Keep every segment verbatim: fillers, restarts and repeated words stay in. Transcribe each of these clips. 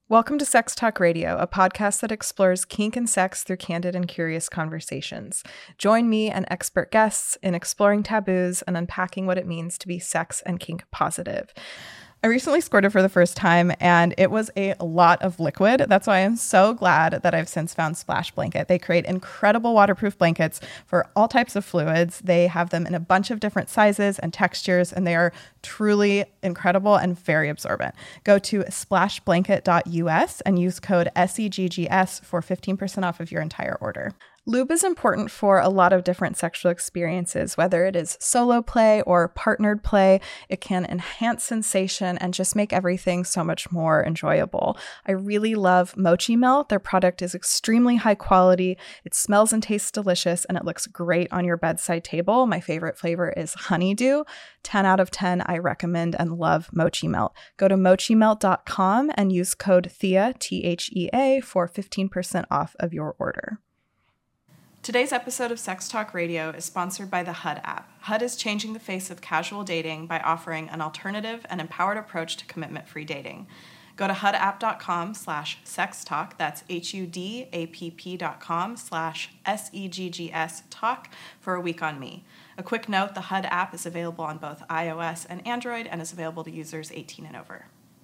Welcome to Sex Talk Radio, a podcast that explores kink and sex through candid and curious conversations. Join me and expert guests in exploring taboos and unpacking what it means to be sex and kink positive. I recently squirted for the first time, and it was a lot of liquid. That's why I'm so glad that I've since found Splash Blanket. They create incredible waterproof blankets for all types of fluids. They have them in a bunch of different sizes and textures, and they are truly incredible and very absorbent. Go to splash blanket dot U S and use code S E G G S for fifteen percent off of your entire order. Lube is important for a lot of different sexual experiences, whether it is solo play or partnered play. It can enhance sensation and just make everything so much more enjoyable. I really love Mochi Melt. Their product is extremely high quality. It smells and tastes delicious, and it looks great on your bedside table. My favorite flavor is Honeydew. ten out of ten, I recommend and love Mochi Melt. Go to mochi melt dot com and use code Thea, T H E A, for fifteen percent off of your order. Today's episode of Sex Talk Radio is sponsored by the H U D app. H U D is changing the face of casual dating by offering an alternative and empowered approach to commitment-free dating. Go to hudapp.com slash sex talk, that's H-U-D-A-P-P dot com slash S-E-G-G-S talk for a week on me. A quick note, the H U D app is available on both iOS and Android and is available to users eighteen and over.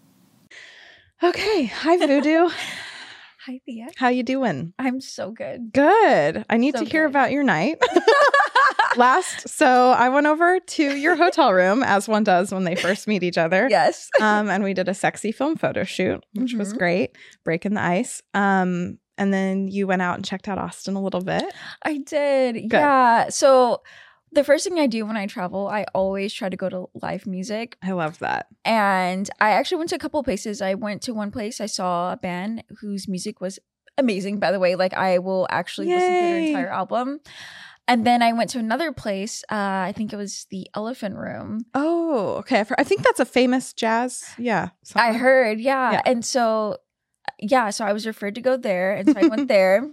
Okay, hi Voodoo. Hi, Thea. How you doing? I'm so good. Good. I need So to hear good. about your night. Last, so I went over to your hotel room, as one does when they first meet each other. Yes. Um, and we did a sexy film photo shoot, which was Mhm. great, breaking the ice. Um, and then you went out and checked out Austin a little bit. I did. Yeah. So the first thing I do when I travel, I always try to go to live music. I love that. And I actually went to a couple of places. I went to one place, I saw a band whose music was amazing, by the way. Like, I will actually listen to their Yay. entire album. And then I went to another place. Uh, I think it was the Elephant Room. Oh, okay. I've heard- I think that's a famous jazz. Yeah. I something. heard, yeah. Yeah. And so, yeah, so I was referred to go there. And so I went there,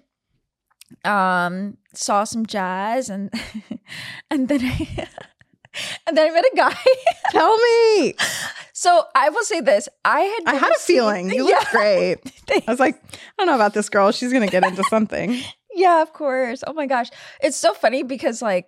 um, saw some jazz, and and then I, and then I met a guy. Tell me. So I will say this. I had I never had a seen- feeling. You Yeah. look great. Thanks. I was like, I don't know about this girl. She's going to get into something. Yeah, of course. Oh my gosh. It's so funny because, like,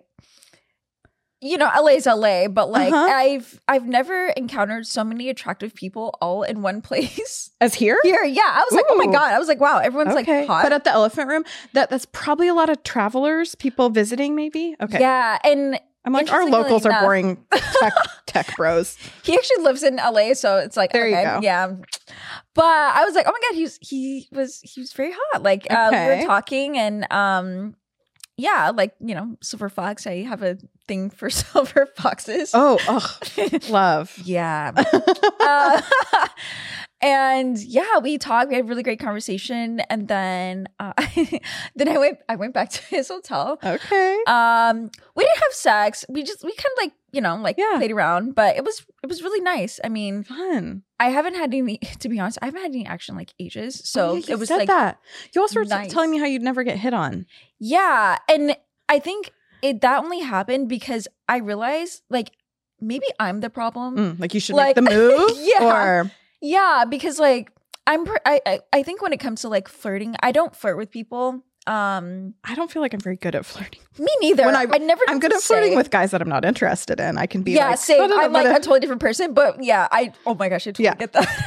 you know, L A is L A, but like Uh-huh. I've I've never encountered so many attractive people all in one place. As here? Here, yeah. I was like, oh my Ooh. God. I was like, wow, everyone's Okay. like hot. But at the Elephant Room, that that's probably a lot of travelers, people visiting maybe. Okay. Yeah. And I'm like, our interestingly locals are enough- boring tech, tech bros. he actually lives in L A, so it's like, There you okay, go. yeah. But I was like, oh my God, he was he was he was very hot. Like uh, we Okay. were talking, and um yeah, like, you know, silver fox. I have a thing for silver foxes. Oh, ugh, love. Yeah. uh, and yeah, we talked. We had a really great conversation, and then uh, then I went I went back to his hotel. Okay. Um, we didn't have sex. We just we kind of like, you know, like Yeah. played around, but it was it was really nice. I mean, Fun. I haven't had any, to be honest, I haven't had any action like ages. So Oh, yeah, you it was said like, that. You also were nice. telling me how you'd never get hit on. yeah. And I think it that only happened because I realized like maybe I'm the problem. Mm, like you should Like- make the move. Yeah. Or Yeah, because like I'm, pr- I, I, I think when it comes to like flirting, I don't flirt with people. Um, I don't feel like I'm very good at flirting. me neither. When I- I never. I'm know good what at to flirting say. with guys that I'm not interested in. I can be Yeah, like, same. "Blah, blah, I'm like blah, a totally different person, but yeah, I. Oh my gosh, I totally Yeah. get that.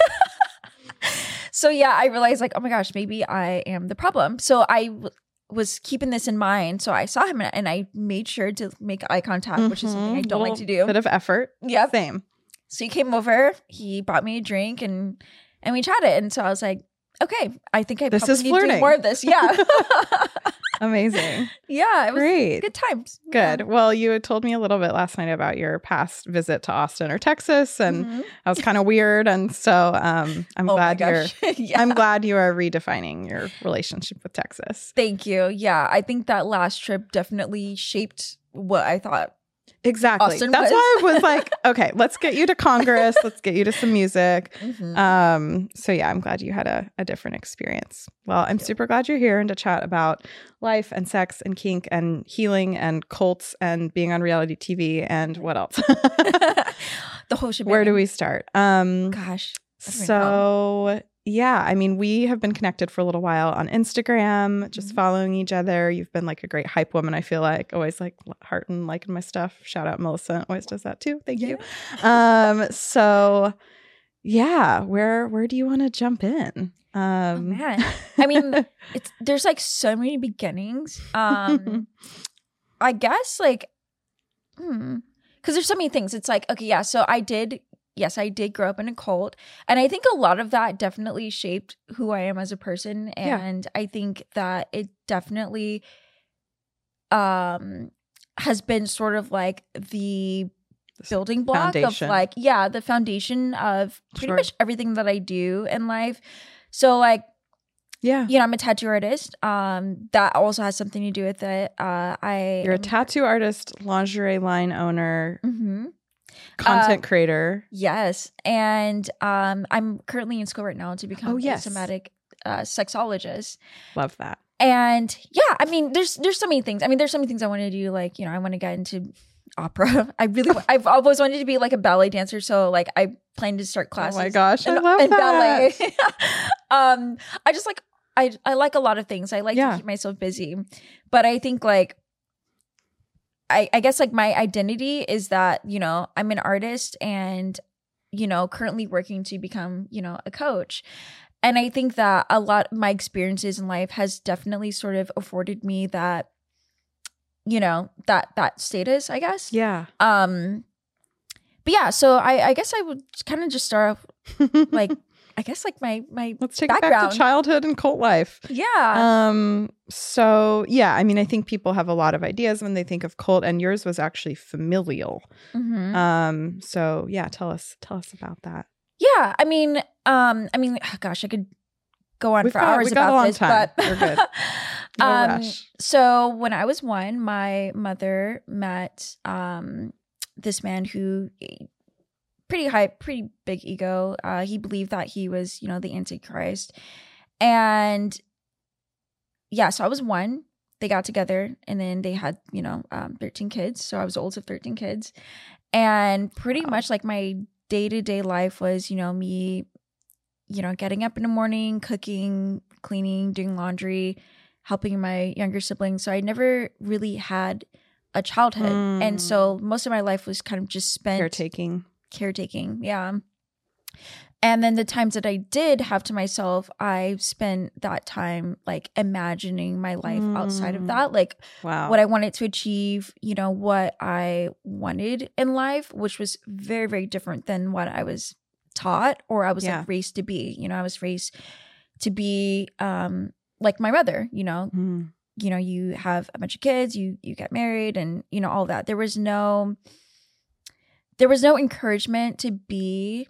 So yeah, I realized like, oh my gosh, maybe I am the problem. So I w- was keeping this in mind. So I saw him and- and I made sure to make eye contact, which is something I Mhm. don't like to Little do. Bit of effort. Yeah. Same. So he came over, he bought me a drink, and and we chatted. And so I was like, okay, I think I This probably is need to do flirting. more of this. Yeah. Amazing. Yeah, it was Great. good times. Good. Well, you had told me a little bit last night about your past visit to Austin or Texas, and Mhm. that was kind of weird. And so um, I'm Oh my glad you're. gosh. Yeah. I'm glad you are redefining your relationship with Texas. Thank you. Yeah, I think that last trip definitely shaped what I thought. Exactly. Austin That's was. why I was like, okay, let's get you to Congress. Let's get you to some music. Mhm. Um, so yeah, I'm glad you had a, a different experience. Well, I'm you. super glad you're here and to chat about life and sex and kink and healing and cults and being on reality T V and what else? The whole shebang. Where do we start? Um, Gosh. I don't even so yeah, I mean, we have been connected for a little while on Instagram, just mm-hmm. following each other. You've been like a great hype woman, I feel like. Always like heart and liking my stuff. Shout out Millicent. Always does that too. Thank yeah. you. Um, so yeah, where where do you want to jump in? Um, oh, man. I mean, it's there's like so many beginnings. Um, I guess like, hmm, because there's so many things. It's like, okay, yeah, so I did Yes, I did grow up in a cult. And I think a lot of that definitely shaped who I am as a person. And yeah. I think that it definitely um, has been sort of like the building block foundation. of like, yeah, the foundation of pretty sure. much everything that I do in life. So like, yeah, you know, I'm a tattoo artist. Um, that also has something to do with it. Uh, I You're a am, tattoo artist, lingerie line owner. Mm-hmm. Content uh, creator. Yes. And um, I'm currently in school right now to become oh, yes. a somatic uh, sexologist. Love that. And yeah, I mean, there's there's so many things. I mean, there's so many things I want to do. Like, you know, I want to get into opera. I really, I've always wanted to be like a ballet dancer. So like I plan to start classes. Oh my gosh, in, I love in that. ballet. um, I just like, I, I like a lot of things. I like yeah. to keep myself busy. But I think like, I, I guess like my identity is that, you know, I'm an artist and, you know, currently working to become, you know, a coach. And I think that a lot of my experiences in life has definitely sort of afforded me that, you know, that that status, I guess. Yeah. Um, but yeah, so I, I guess I would kind of just start off like, I guess like my my let's take background. it back to childhood and cult life. Yeah. Um. So yeah, I mean, I think people have a lot of ideas when they think of cult, and yours was actually familial. Mm-hmm. Um. So yeah, tell us tell us about that. Yeah, I mean, um, I mean, gosh, I could go on we've for got, hours we've got about a long this, time. but we're good. No um, rush. So when I was one, my mother met um this man who. Pretty high, pretty big ego. Uh, he believed that he was, you know, the Antichrist. And yeah, so I was one. They got together and then they had, you know, um, thirteen kids. So I was the oldest of thirteen kids. And pretty wow. much like my day-to-day life was, you know, me, you know, getting up in the morning, cooking, cleaning, doing laundry, helping my younger siblings. So I never really had a childhood. Mm. And so most of my life was kind of just spent caretaking. Caretaking, yeah. And then the times that I did have to myself, I spent that time like imagining my life mm. outside of that, like wow. what I wanted to achieve, you know, what I wanted in life, which was very, very different than what I was taught or I was yeah. like raised to be. You know, I was raised to be um, like my mother, you know, mm. you know, you have a bunch of kids, you you get married and, you know, all that. There was no... There was no encouragement to be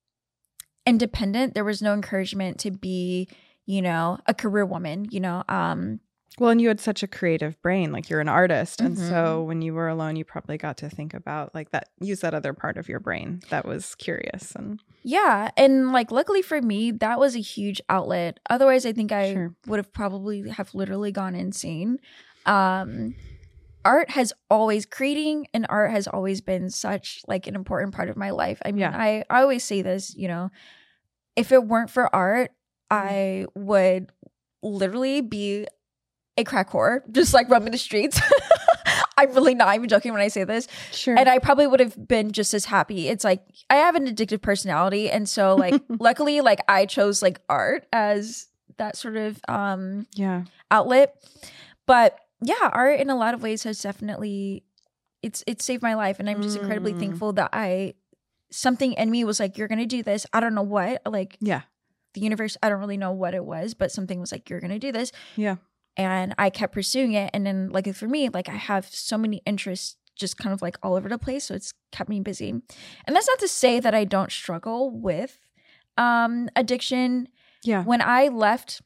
independent. There was no encouragement to be, you know, a career woman, you know. Um, well, and you had such a creative brain, like you're an artist. And mm-hmm. so when you were alone, you probably got to think about like that, use that other part of your brain that was curious. And yeah. And like, luckily for me, that was a huge outlet. Otherwise, I think I sure. would have probably have literally gone insane. Um Art has always, creating an art has always been such like an important part of my life. I mean, yeah. I, I always say this, you know, if it weren't for art, I would literally be a crack whore, just like roaming the streets. I'm really not even joking when I say this. Sure. And I probably would have been just as happy. It's like, I have an addictive personality. And so like, luckily, like I chose like art as that sort of um yeah outlet. But yeah, art in a lot of ways has definitely, it's it's saved my life. And I'm just mm. incredibly thankful that I, something in me was like, you're going to do this. I don't know what, like yeah, the universe, I don't really know what it was, but something was like, you're going to do this. Yeah. And I kept pursuing it. And then like for me, like I have so many interests just kind of like all over the place. So it's kept me busy. And that's not to say that I don't struggle with um, addiction. Yeah. When I left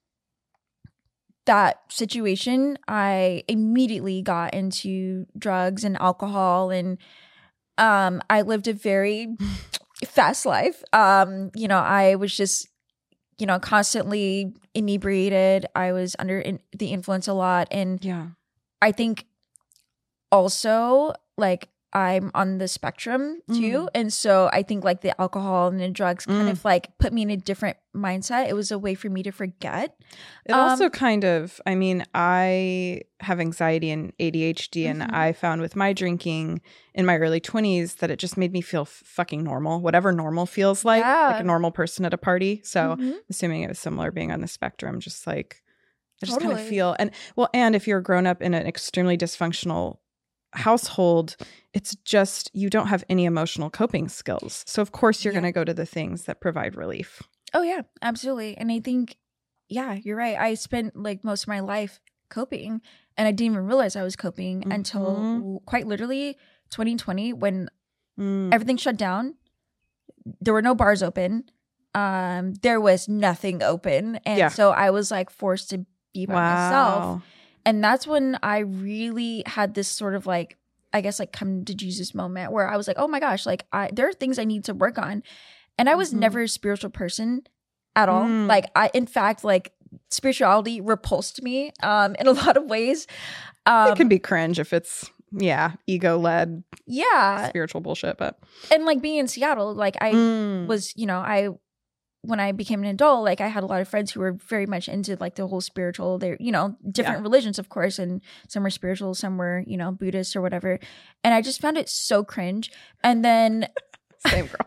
that situation, I immediately got into drugs and alcohol, and um, I lived a very fast life. Um, you know, I was just, you know, constantly inebriated. I was under in- the influence a lot, and yeah, I think also like I'm on the spectrum too. Mm. And so I think like the alcohol and the drugs kind Mm. of like put me in a different mindset. It was a way for me to forget. It Um, also kind of, I mean, I have anxiety and A D H D, and Mhm. I found with my drinking in my early twenties that it just made me feel f- fucking normal, whatever normal feels like, Yeah. like a normal person at a party. So Mhm. assuming it was similar being on the spectrum, just like, I just kind Totally. of feel, and well, and if you're grown up in an extremely dysfunctional household, it's just, you don't have any emotional coping skills. So of course you're Yeah. going to go to the things that provide relief. Oh yeah, absolutely. And I think, yeah, you're right. I spent like most of my life coping, and I didn't even realize I was coping until Mhm. quite literally twenty twenty when Mm. everything shut down. There were no bars open. Um, there was nothing open, and Yeah. so I was like forced to be by myself. Wow. And that's when I really had this sort of like, I guess like come to Jesus moment where I was like, oh my gosh, like I there are things I need to work on. And I was Mhm. never a spiritual person at all. Mm. Like I in fact like spirituality repulsed me um in a lot of ways. Um It can be cringe if it's, yeah, ego-led yeah. spiritual bullshit, but And like being in Seattle, like I Mm. was, you know, I when I became an adult, like I had a lot of friends who were very much into like the whole spiritual, they're, you know, different Yeah. religions, of course, and some were spiritual, some were, you know, Buddhist or whatever. And I just found it so cringe. And then Same girl.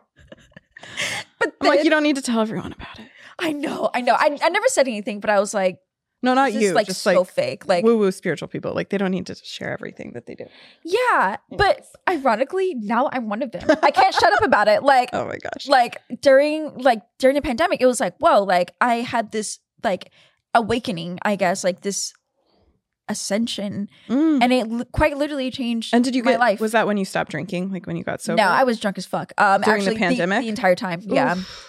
but I'm like, then- you don't need to tell everyone about it. I know, I know. I, I never said anything, but I was like, No, not this you. is like just so like fake. Like, woo-woo spiritual people. Like they don't need to share everything that they do. yeah. But ironically, now I'm one of them. I can't shut up about it. Like, Oh my gosh. like during like during the pandemic, it was like, whoa, like I had this like awakening, I guess, like this ascension, Mm. and it li- quite literally changed And did you my get, life. was that when you stopped drinking? Like when you got sober? No, I was drunk as fuck. Um, During the actually, pandemic? the entire time. Yeah. Oof.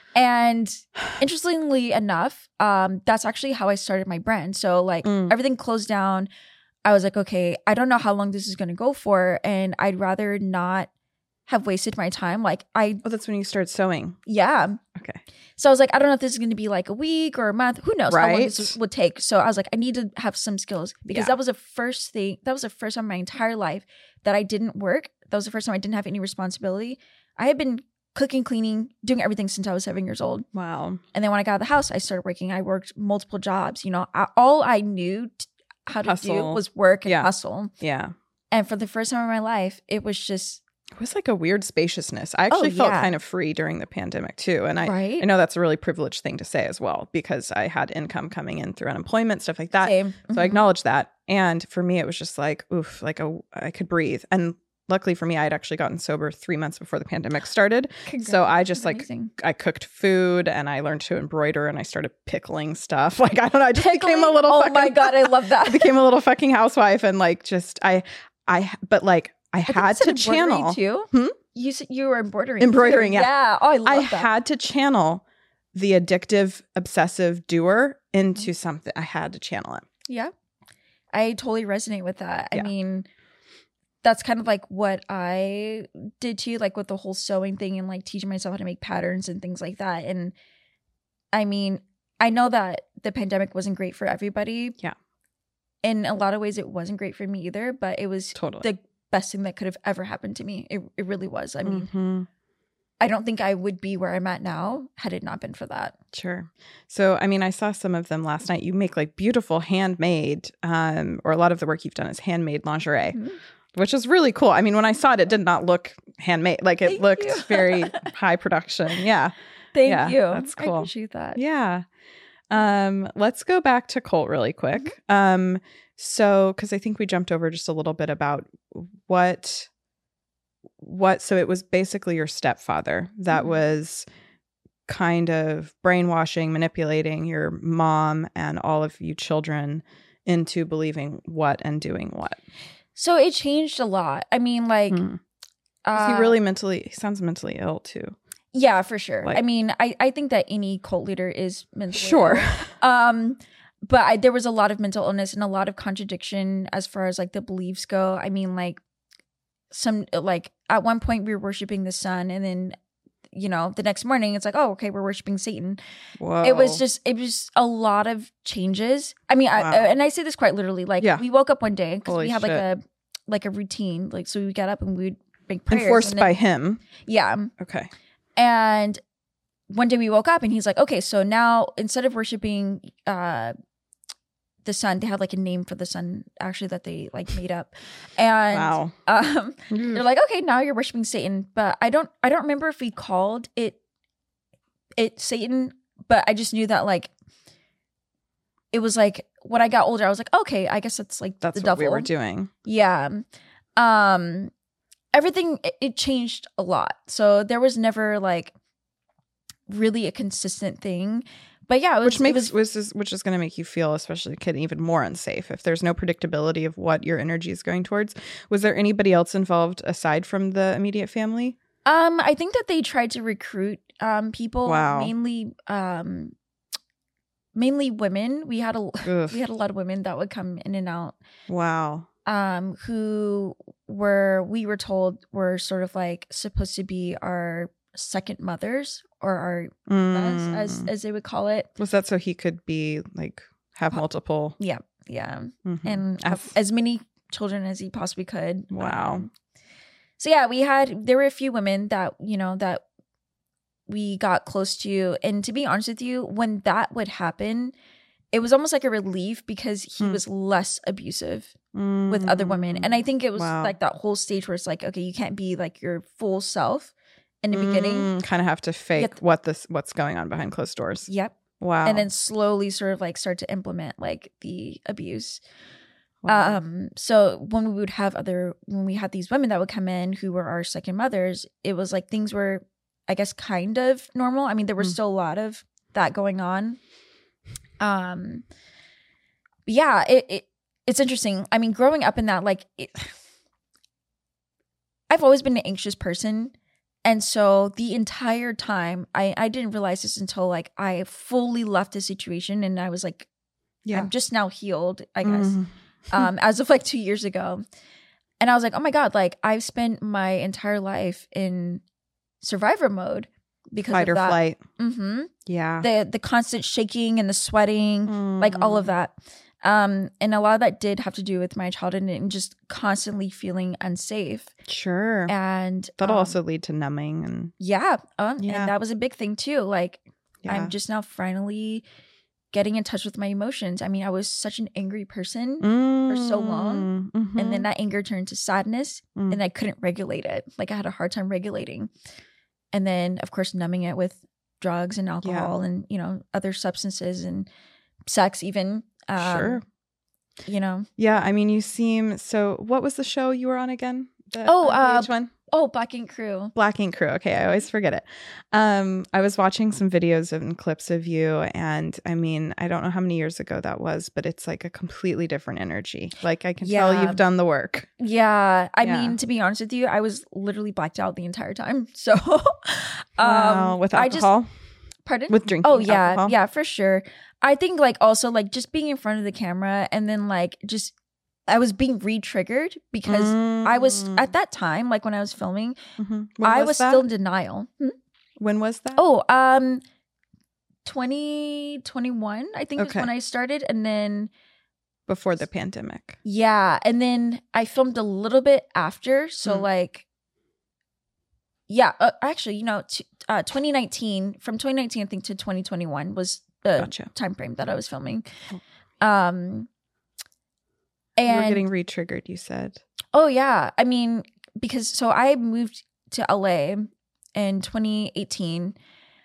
And interestingly enough, um, that's actually how I started my brand. So like Mm. everything closed down. I was like, okay, I don't know how long this is going to go for, and I'd rather not have wasted my time. Like I, Oh, that's when you started sewing. yeah. Okay. So I was like, I don't know if this is going to be like a week or a month. Who knows how long Right. this would take. So I was like, I need to have some skills because Yeah. that was the first thing. That was the first time in my entire life that I didn't work. That was the first time I didn't have any responsibility. I had been cooking, cleaning, doing everything since I was seven years old. Wow. And then when I got out of the house, I started working. I worked multiple jobs. You know, I, all I knew t- how to do Hustle. was work and Yeah. hustle. Yeah. And for the first time in my life, it was just It was like a weird spaciousness. I actually Oh, felt yeah. kind of free during the pandemic too. And I, right. I know that's a really privileged thing to say as well, because I had income coming in through unemployment, stuff like that. Same. So I Mhm. acknowledge that. And for me, it was just like, oof, like a, I could breathe. And luckily for me, I had actually gotten sober three months before the pandemic started. So I just like, Amazing. I cooked food and I learned to embroider and I started pickling stuff. Like, I don't know, I just became a Pickling? little Oh fucking, my God, I love that. I became a little fucking housewife and like, just, I, I, but like, I I think had you said to embroidery channel. too. Hmm? You said you were embroidering. Embroidering, too. yeah. Yeah. Oh, I love I that. had to channel the addictive, obsessive doer into Mm-hmm. something. I had to channel it. Yeah. I totally resonate with that. I Yeah. mean, that's kind of like what I did too, like with the whole sewing thing and like teaching myself how to make patterns and things like that. And I mean, I know that the pandemic wasn't great for everybody. Yeah. In a lot of ways, it wasn't great for me either, but it was Totally. the best thing that could have ever happened to me. It, it really was. I mean, Mhm. I don't think I would be where I'm at now had it not been for that. Sure. So, I mean, I saw some of them last night. You make like beautiful handmade, um, or a lot of the work you've done is handmade lingerie, Mhm. which is really cool. I mean, when I saw it, it did not look handmade. Like it Thank looked you. very high production. Yeah. Thank Yeah, you. that's I cool. appreciate that. Yeah. Um, let's go back to Colt really quick. Um, so because I think we jumped over just a little bit about what what so it was basically your stepfather that Mhm. was kind of brainwashing, manipulating your mom and all of you children into believing what and doing what. So it changed a lot. I mean, like, Hmm. Is uh, he really mentally he sounds mentally ill too. yeah, for sure. like- I mean, I, I think that any cult leader is mentally Sure. ill. Um, but I, there was a lot of mental illness and a lot of contradiction as far as like the beliefs go. I mean, like some like at one point we were worshiping the sun, and then you know the next morning it's like, oh, okay, we're worshiping Satan. Whoa. It was just it was a lot of changes. I mean, Wow. I, and I say this quite literally. Like Yeah. we woke up one day because Holy we had like shit. a like a routine. Like, so we would get up and we would make prayers. Enforced and then, by him. Yeah. Okay. And one day we woke up and he's like, okay, so now instead of worshiping uh, the sun, they have like a name for the sun actually that they like made up. And wow. um, they're like, okay, now you're worshiping Satan. But I don't, I don't remember if we called it, it Satan, but I just knew that like, it was like when I got older, I was like, okay, I guess that's like That's the what devil. we were doing. Yeah. Um, everything, it, it changed a lot. So there was never like really a consistent thing. But yeah, it was, which makes it was, which is which is going to make you feel, especially a kid, even more unsafe if there's no predictability of what your energy is going towards. Was there anybody else involved aside from the immediate family? Um, I think that they tried to recruit um people, Wow. mainly um mainly women. We had a Ugh. we had a lot of women that would come in and out. Wow. Um, who were we were told were sort of like supposed to be our second mothers or our Mm. as as they would call it. Was that so he could be like have multiple? Yeah, yeah, Mhm. and have As- as many children as he possibly could. Wow. Um, so yeah, we had there were a few women that you know that we got close to, and to be honest with you, when that would happen, it was almost like a relief because he Hmm. was less abusive with other women, and I think it was Wow. like that whole stage where it's like, okay, you can't be like your full self in the beginning. kind of have to fake Yep. what this what's going on behind closed doors. Yep. Wow. And then slowly sort of like start to implement like the abuse. Wow. Um, so when we would have other, when we had these women that would come in who were our second mothers, it was like things were, I guess, kind of normal. I mean, there was Mm. still a lot of that going on. Um, but yeah, it, it it's interesting. I mean, growing up in that, like, it, I've always been an anxious person. And so the entire time, I, I didn't realize this until like I fully left the situation and I was like, yeah. I'm just now healed, I guess, Mhm. um, as of like two years ago. And I was like, oh my God, like I've spent my entire life in survivor mode because Fight of or that. flight. Mm-hmm. Yeah. The, the constant shaking and the sweating, like all of Mm. that. Um, and a lot of that did have to do with my childhood and just constantly feeling unsafe. Sure. And That'll um, also lead to numbing and yeah, um, Yeah. and that was a big thing too. Like yeah. I'm just now finally getting in touch with my emotions. I mean, I was such an angry person, for so long, Mm-hmm. and then that anger turned to sadness, Mm. and I couldn't regulate it. Like I had a hard time regulating, and then of course numbing it with drugs and alcohol and you know other substances and sex even. Um, Sure. You know. Yeah, I mean, you seem so. What was the show you were on again? The, Oh, uh, uh, which one? Oh, Black Ink Crew. Black Ink Crew. Okay, I always forget it. Um, I was watching some videos and clips of you, and I mean, I don't know how many years ago that was, but it's like a completely different energy. Like I can tell Yeah. you've done the work. Yeah, I Yeah. mean, to be honest with you, I was literally blacked out the entire time. So, Wow, um, with I just alcohol, pardon. with drinking. Oh yeah, alcohol? yeah, for sure. I think like also like just being in front of the camera and then like just I was being re-triggered because I was Mm. at that time like when I was filming, Mhm. When I was that? still in denial. Hmm? When was that? Oh, um, twenty twenty-one I think is Okay. when I started, and then Before the pandemic. yeah, and then I filmed a little bit after, so Mm. like. Yeah, uh, actually, you know, t- uh, twenty nineteen from twenty nineteen, I think, to twenty twenty-one was the Gotcha. time frame that I was filming. Oh. Um, You were and getting re-triggered, you said. oh yeah, I mean, because so I moved to L A in twenty eighteen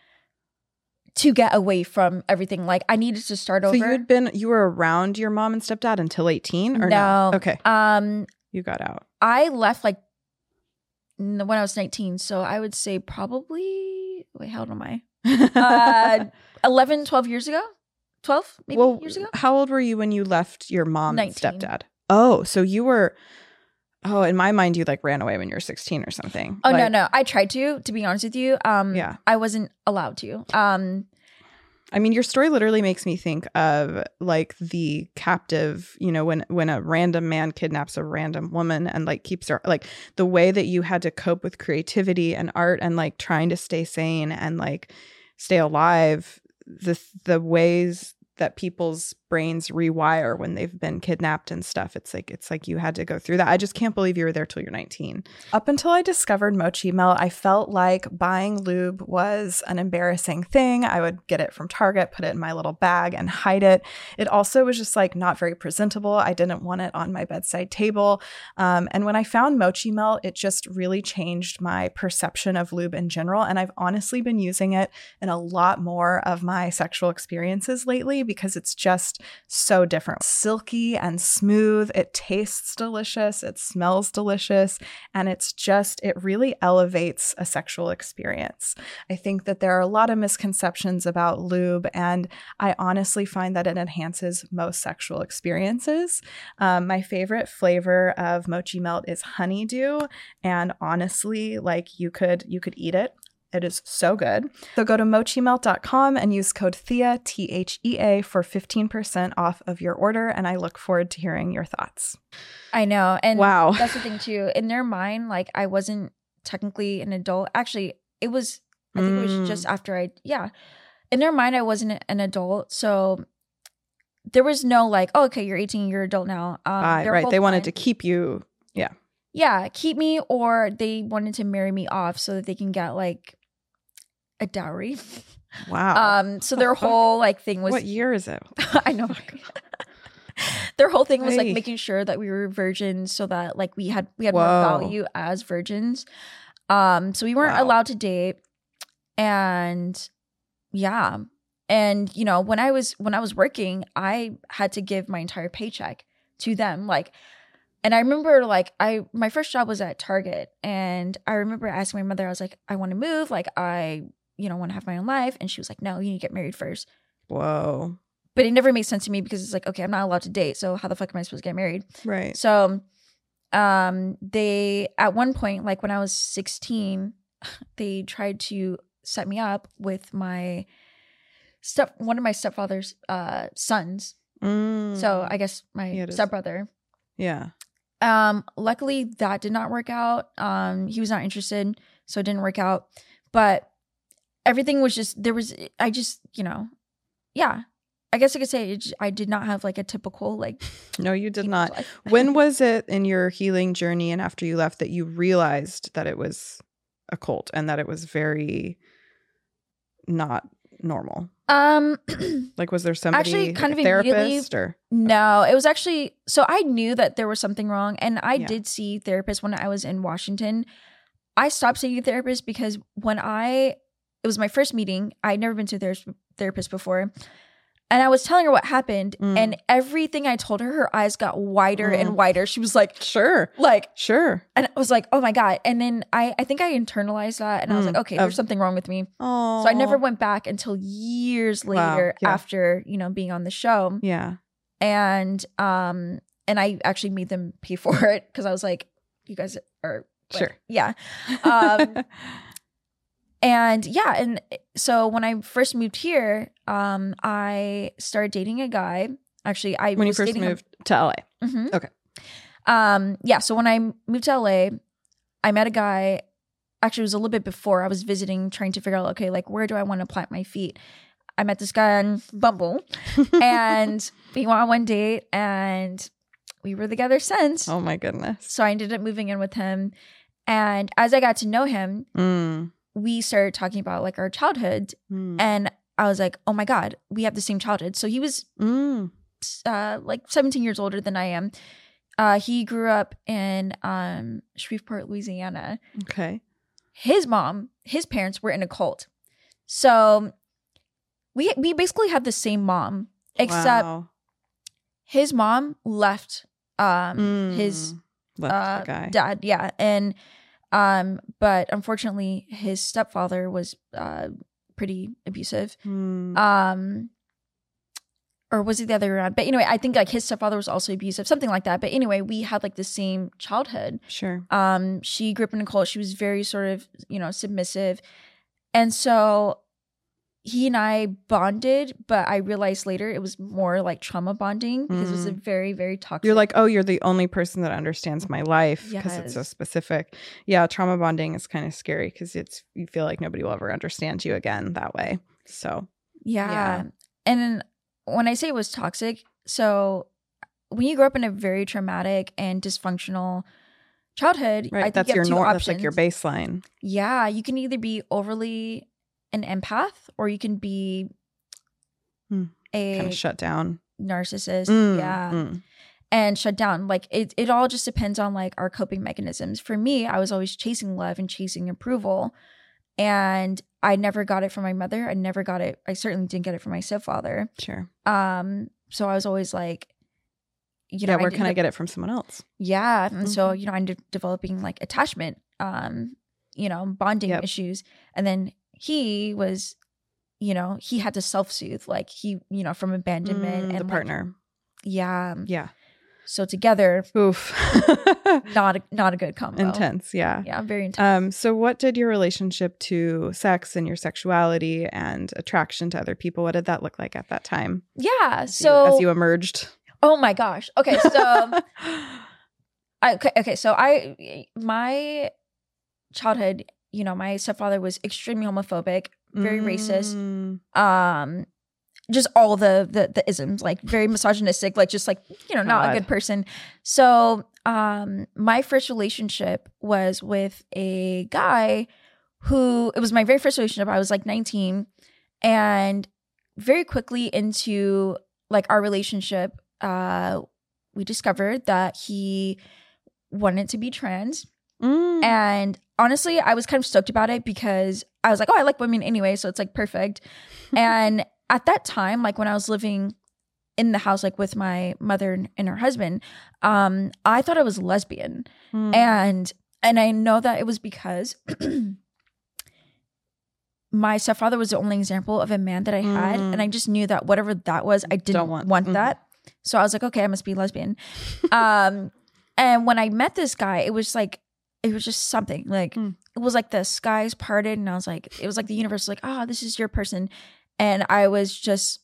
to get away from everything. Like I needed to start So over. you had been, you were around your mom and stepdad until eighteen or no, no? Okay. Um, You got out. I left like n- when I was nineteen, so I would say probably wait, how old am I? Uh, eleven, twelve years ago. twelve maybe well, years ago. how old were you when you left your mom nineteen. and stepdad? Oh, so you were, oh, in my mind, you like ran away when you were sixteen or something. Oh no, Like, no. I tried to, to be honest with you. Um Yeah. I wasn't allowed to. Um I mean, your story literally makes me think of like the captive, you know, when when a random man kidnaps a random woman and like keeps her, like the way that you had to cope with creativity and art and like trying to stay sane and like stay alive, the the ways that people's brains rewire when they've been kidnapped and stuff. It's like it's like you had to go through that. I just can't believe you were there till you're nineteen. Up until I discovered Mochi Melt, I felt like buying lube was an embarrassing thing. I would get it from Target, put it in my little bag and hide it. It also was just like not very presentable. I didn't want it on my bedside table. Um, and when I found Mochi Melt, it just really changed my perception of lube in general. And I've honestly been using it in a lot more of my sexual experiences lately because it's just so different. Silky and smooth. It tastes delicious. It smells delicious. And it's just, it really elevates a sexual experience. I think that there are a lot of misconceptions about lube, and I honestly find that it enhances most sexual experiences. Um, my favorite flavor of Mochi Melt is honeydew. And honestly, like you could, you could eat it. It is so good. So go to mochi melt dot com and use code Thea, T H E A, for fifteen percent off of your order. And I look forward to hearing your thoughts. I know. And wow. That's the thing too. In their mind, like I wasn't technically an adult. Actually, it was, I think mm. it was just after I, yeah. In their mind, I wasn't an adult. So there was no like, oh, okay, you're eighteen, you're an adult now. Um, uh, right. They wanted to keep you. Yeah. Yeah. Keep me, or they wanted to marry me off so that they can get like a dowry. Wow. Um. So their whole like thing was. What year is it? I know. Their whole thing was like making sure that we were virgins, so that like we had we had Whoa. more value as virgins. Um. So we weren't Wow. allowed to date, and yeah, and you know when I was when I was working, I had to give my entire paycheck to them, like. And I remember like I my first job was at Target, and I remember asking my mother, I was like, I want to move, like I you know, want to have my own life. And she was like, no, you need to get married first. Whoa. But it never made sense to me because it's like, okay, I'm not allowed to date. So how the fuck am I supposed to get married? Right. So um, they, at one point, like when I was sixteen, they tried to set me up with my step, one of my stepfather's uh, sons. Mm. So I guess my yeah, stepbrother. Yeah. Um, luckily that did not work out. Um, he was not interested, so it didn't work out. But everything was just, there was, I just, you know, yeah. I guess I could say it, I did not have like a typical like. No, you did not. When was it in your healing journey and after you left that you realized that it was a cult and that it was very not normal? Um, like, was there somebody, actually kind like of a therapist or? No, it was actually, so I knew that there was something wrong, and I Yeah. did see therapists when I was in Washington. I stopped seeing a therapist because when I, it was my first meeting, I'd never been to a ther- therapist before. And I was telling her what happened, Mm. and everything I told her, her eyes got wider Mm. and wider. She was like, Sure. like, Sure. and I was like, oh my God. And then I, I think I internalized that, and I was Mm. like, okay, Of- there's something wrong with me. Oh. So I never went back until years Wow. later Yeah. after, you know, being on the show. Yeah. And, um, and I actually made them pay for it because I was like, you guys are, like, Sure. yeah. Um, And yeah, and so when I first moved here, um, I started dating a guy. Actually, I when you was first dating moved him. to L A. Mm-hmm. Okay. Um, yeah. So when I moved to L A, I met a guy. Actually, it was a little bit before. I was visiting, trying to figure out, okay, like where do I want to plant my feet? I met this guy on Bumble, and we went on one date, and we were together since. Oh my goodness. So I ended up moving in with him, and as I got to know him. Mm. We started talking about like our childhood, Mm. and I was like, oh my God, we have the same childhood. So he was Mm. uh, like seventeen years older than I am. Uh, he grew up in um, Shreveport, Louisiana. Okay. His mom, his parents were in a cult. So we we basically have the same mom, except Wow. his mom left um, Mm. his Left uh, the guy. dad. Yeah. And Um, but unfortunately, his stepfather was uh pretty abusive. Mm. Um, or was it the other way around? But anyway, I think like his stepfather was also abusive, something like that. But anyway, we had like the same childhood. Sure. Um, she grew up in a cult. She was very sort of, you know, submissive, and so he and I bonded. But I realized later it was more like trauma bonding because it was a very, very toxic. You're like, oh, you're the only person that understands my life because it's so Yes. specific. Yeah, trauma bonding is kind of scary because it's you feel like nobody will ever understand you again that way. So yeah. Yeah. And then when I say it was toxic, so when you grow up in a very traumatic and dysfunctional childhood, Right. I think That's you your have two nor- options. That's like your baseline. Yeah, you can either be overly an empath or you can be Hmm. a Kind of shut down. narcissist. Mm, yeah. mm. And shut down. Like it, it all just depends on like our coping mechanisms. For me, I was always chasing love and chasing approval. And I never got it from my mother. I never got it. I certainly didn't get it from my stepfather. Sure. Um, so I was always like, you know, Yeah, where I can I ended get it from someone else? up- Yeah. And so, Mhm. you know, I ended up developing like attachment, um, you know, bonding Yep. issues. And then he was, you know, he had to self-soothe, like he, you know, from abandonment Mm, and the like, partner. yeah. Yeah. So together, Oof. not a, not a good combo. Intense. Yeah. Yeah, very intense. Um, so what did your relationship to sex and your sexuality and attraction to other people, what did that look like at that time? yeah. As So, you, as you emerged? oh my gosh. Okay. So, I, okay. Okay. So I, my childhood, you know, my stepfather was extremely homophobic, very racist. Mm, Um, just all the, the the isms, like very misogynistic, like just like, you know, not God. a good person. So, um, my first relationship was with a guy who, it was my very first relationship. I was like nineteen, and very quickly into like our relationship, uh, we discovered that he wanted to be trans. mm. And honestly, I was kind of stoked about it because I was like, oh, I like women anyway, so it's like perfect. And at that time, like when I was living in the house, like with my mother and her husband, um, I thought I was lesbian. Mm. And and I know that it was because my stepfather was the only example of a man that I had. Mm. And I just knew that whatever that was, I didn't Don't want, want- mhm. that. So I was like, okay, I must be lesbian. um, and when I met this guy, it was like, it was just something like, Mm. it was like the skies parted and I was like, it was like the universe was like, oh, this is your person. And I was just,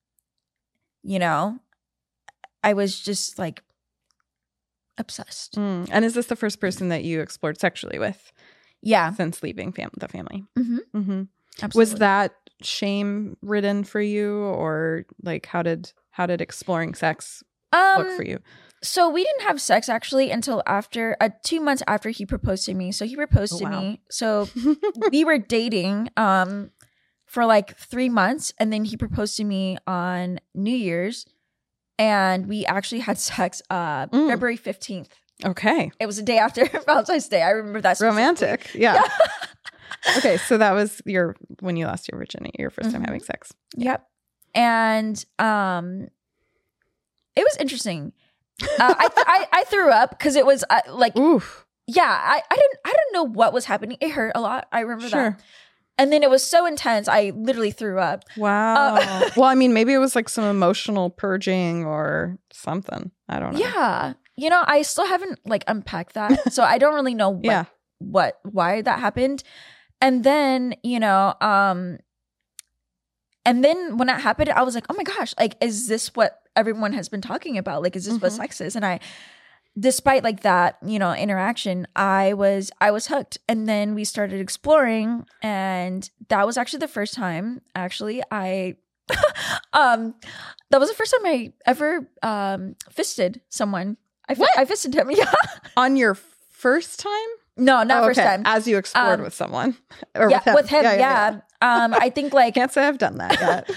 you know, I was just like obsessed. Mm. And is this the first person that you explored sexually with Yeah. since leaving fam- the family? Mm-hmm. Mm-hmm. Absolutely. Was that shame ridden for you, or like how did how did exploring sex um, look for you? So we didn't have sex actually until after uh, two months after he proposed to me. So he proposed Oh, to wow. me. So we were dating um for like three months, and then he proposed to me on New Year's, and we actually had sex uh Mm. February fifteenth. Okay, It was the day after Valentine's Day. I remember that specifically. romantic. Yeah. Okay, so that was your when you lost your virginity, your 1st time Mhm. having sex. Yep. And um, it was interesting. Uh, I, I I threw up because it was uh, like Oof. yeah. I I didn't I didn't know what was happening. It hurt a lot. I remember Sure. that. And then it was so intense. I literally threw up. Wow. Uh, well, I mean, maybe it was like some emotional purging or something. I don't know. Yeah. You know, I still haven't like unpacked that, so I don't really know what, Yeah. what why that happened. And then you know, um, and then when that happened, I was like, oh my gosh, like, is this what everyone has been talking about? Like, is this what Mhm. sex is? And I, despite like that, you know, interaction, I was I was hooked. And then we started exploring, and that was actually the first time. Actually, I, um, that was the first time I ever um fisted someone. I fi- I fisted him. Yeah. On your first time? No, not Oh, first okay. time. As you explored Um, with someone. Or yeah, with him. Yeah. Um, I think like Can't say I've done that yet.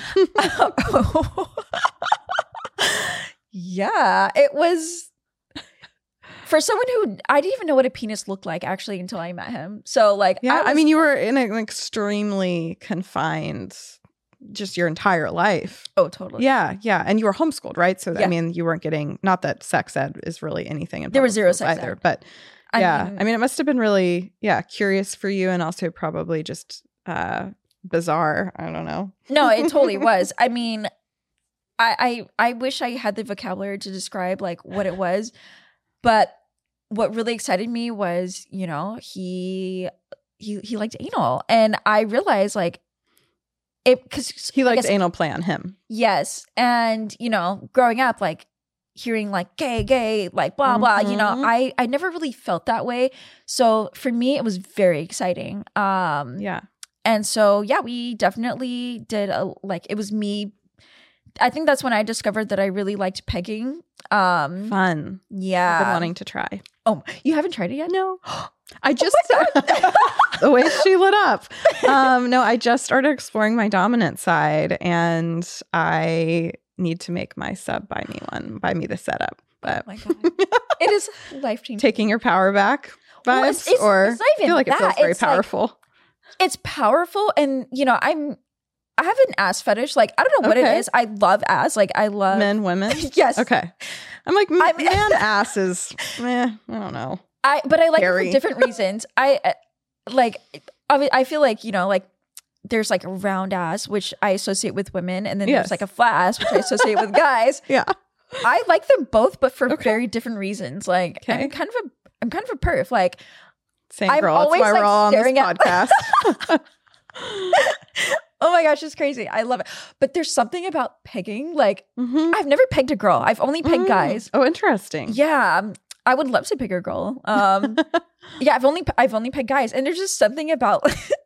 yeah, it was for someone who I didn't even know what a penis looked like actually until I met him. So like, Yeah, I, was- mean, you were in an extremely confined, just your entire life. oh, totally. Yeah, yeah, and you were homeschooled, right? So I Yeah. mean, you weren't getting not that sex ed is really anything. In There was public zero schools sex either, ed. but I yeah, mean- I mean, it must have been really yeah curious for you, and also probably just uh bizarre. I don't know. No, it totally was. I mean, I, I I wish I had the vocabulary to describe like what it was, but what really excited me was, you know, he he he liked anal, and I realized like it because He liked anal play on him. yes, and you know, growing up like hearing like gay gay like blah blah, you know, Mhm. I I never really felt that way. So for me, it was very exciting. Um, Yeah. and so, yeah, we definitely did a, like, it was me. I think that's when I discovered that I really liked pegging. Um, Fun. yeah. I've been wanting to try. Oh, you haven't tried it yet? No. I just the way she lit up. Um, no, I just started exploring my dominant side, and I need to make my sub buy me one, buy me the setup. But oh my God. It is life changing. Taking your power back vibes, well, it's, it's, or it's not even I feel like that. it feels very it's powerful. Like, it's powerful, and you know, I'm I have an ass fetish. Like I don't know what okay. it is. I love ass. Like I love men, women. Yes. Okay. I'm like m- I'm, man, ass is. Eh, I don't know. I but I like Hairy. it for different reasons. I uh, like. I I feel like you know like. There's like a round ass, which I associate with women, and then yes. there's like a flat ass, which I associate with guys. Yeah, I like them both, but for okay. very different reasons. Like okay. I'm kind of a, I'm kind of a perf. Like same I'm girl. always, That's why like, we're all on this staring at- podcast. Oh my gosh, it's crazy. I love it. But there's something about pegging. Like mm-hmm. I've never pegged a girl. I've only pegged mm. guys. Oh, interesting. Yeah, um, I would love to peg a girl. Um, yeah, I've only I've only pegged guys, and there's just something about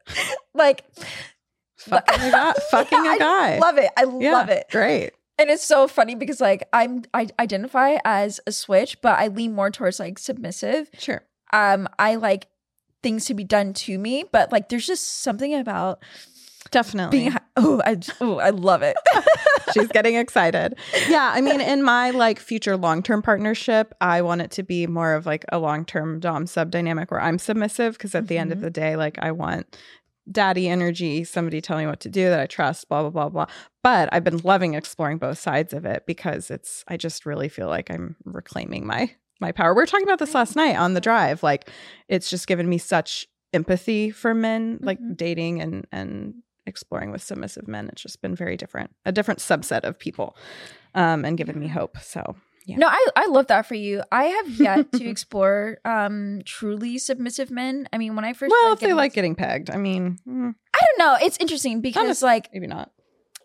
like. Fucking a guy. Fucking yeah, a guy. I love it. I yeah, love it. Great. And it's so funny because like I'm I identify as a switch, but I lean more towards like submissive. Sure. Um, I like things to be done to me, but like there's just something about definitely being oh I oh I love it. She's getting excited. Yeah, I mean, in my like future long-term partnership, I want it to be more of like a long-term dom sub dynamic where I'm submissive, because at mm-hmm. the end of the day, like I want daddy energy, somebody tell me what to do that I trust, blah, blah, blah, blah. But I've been loving exploring both sides of it, because it's, I just really feel like I'm reclaiming my, my power. We were talking about this last night on the drive. Like, it's just given me such empathy for men, like mm-hmm. dating and, and exploring with submissive men. It's just been very different, a different subset of people, um, and given me hope. So yeah. No, I, I love that for you. I have yet to explore um, truly submissive men. I mean, when I first well, if they like getting pegged, I mean, mm, I don't know. It's interesting because honestly, like maybe not.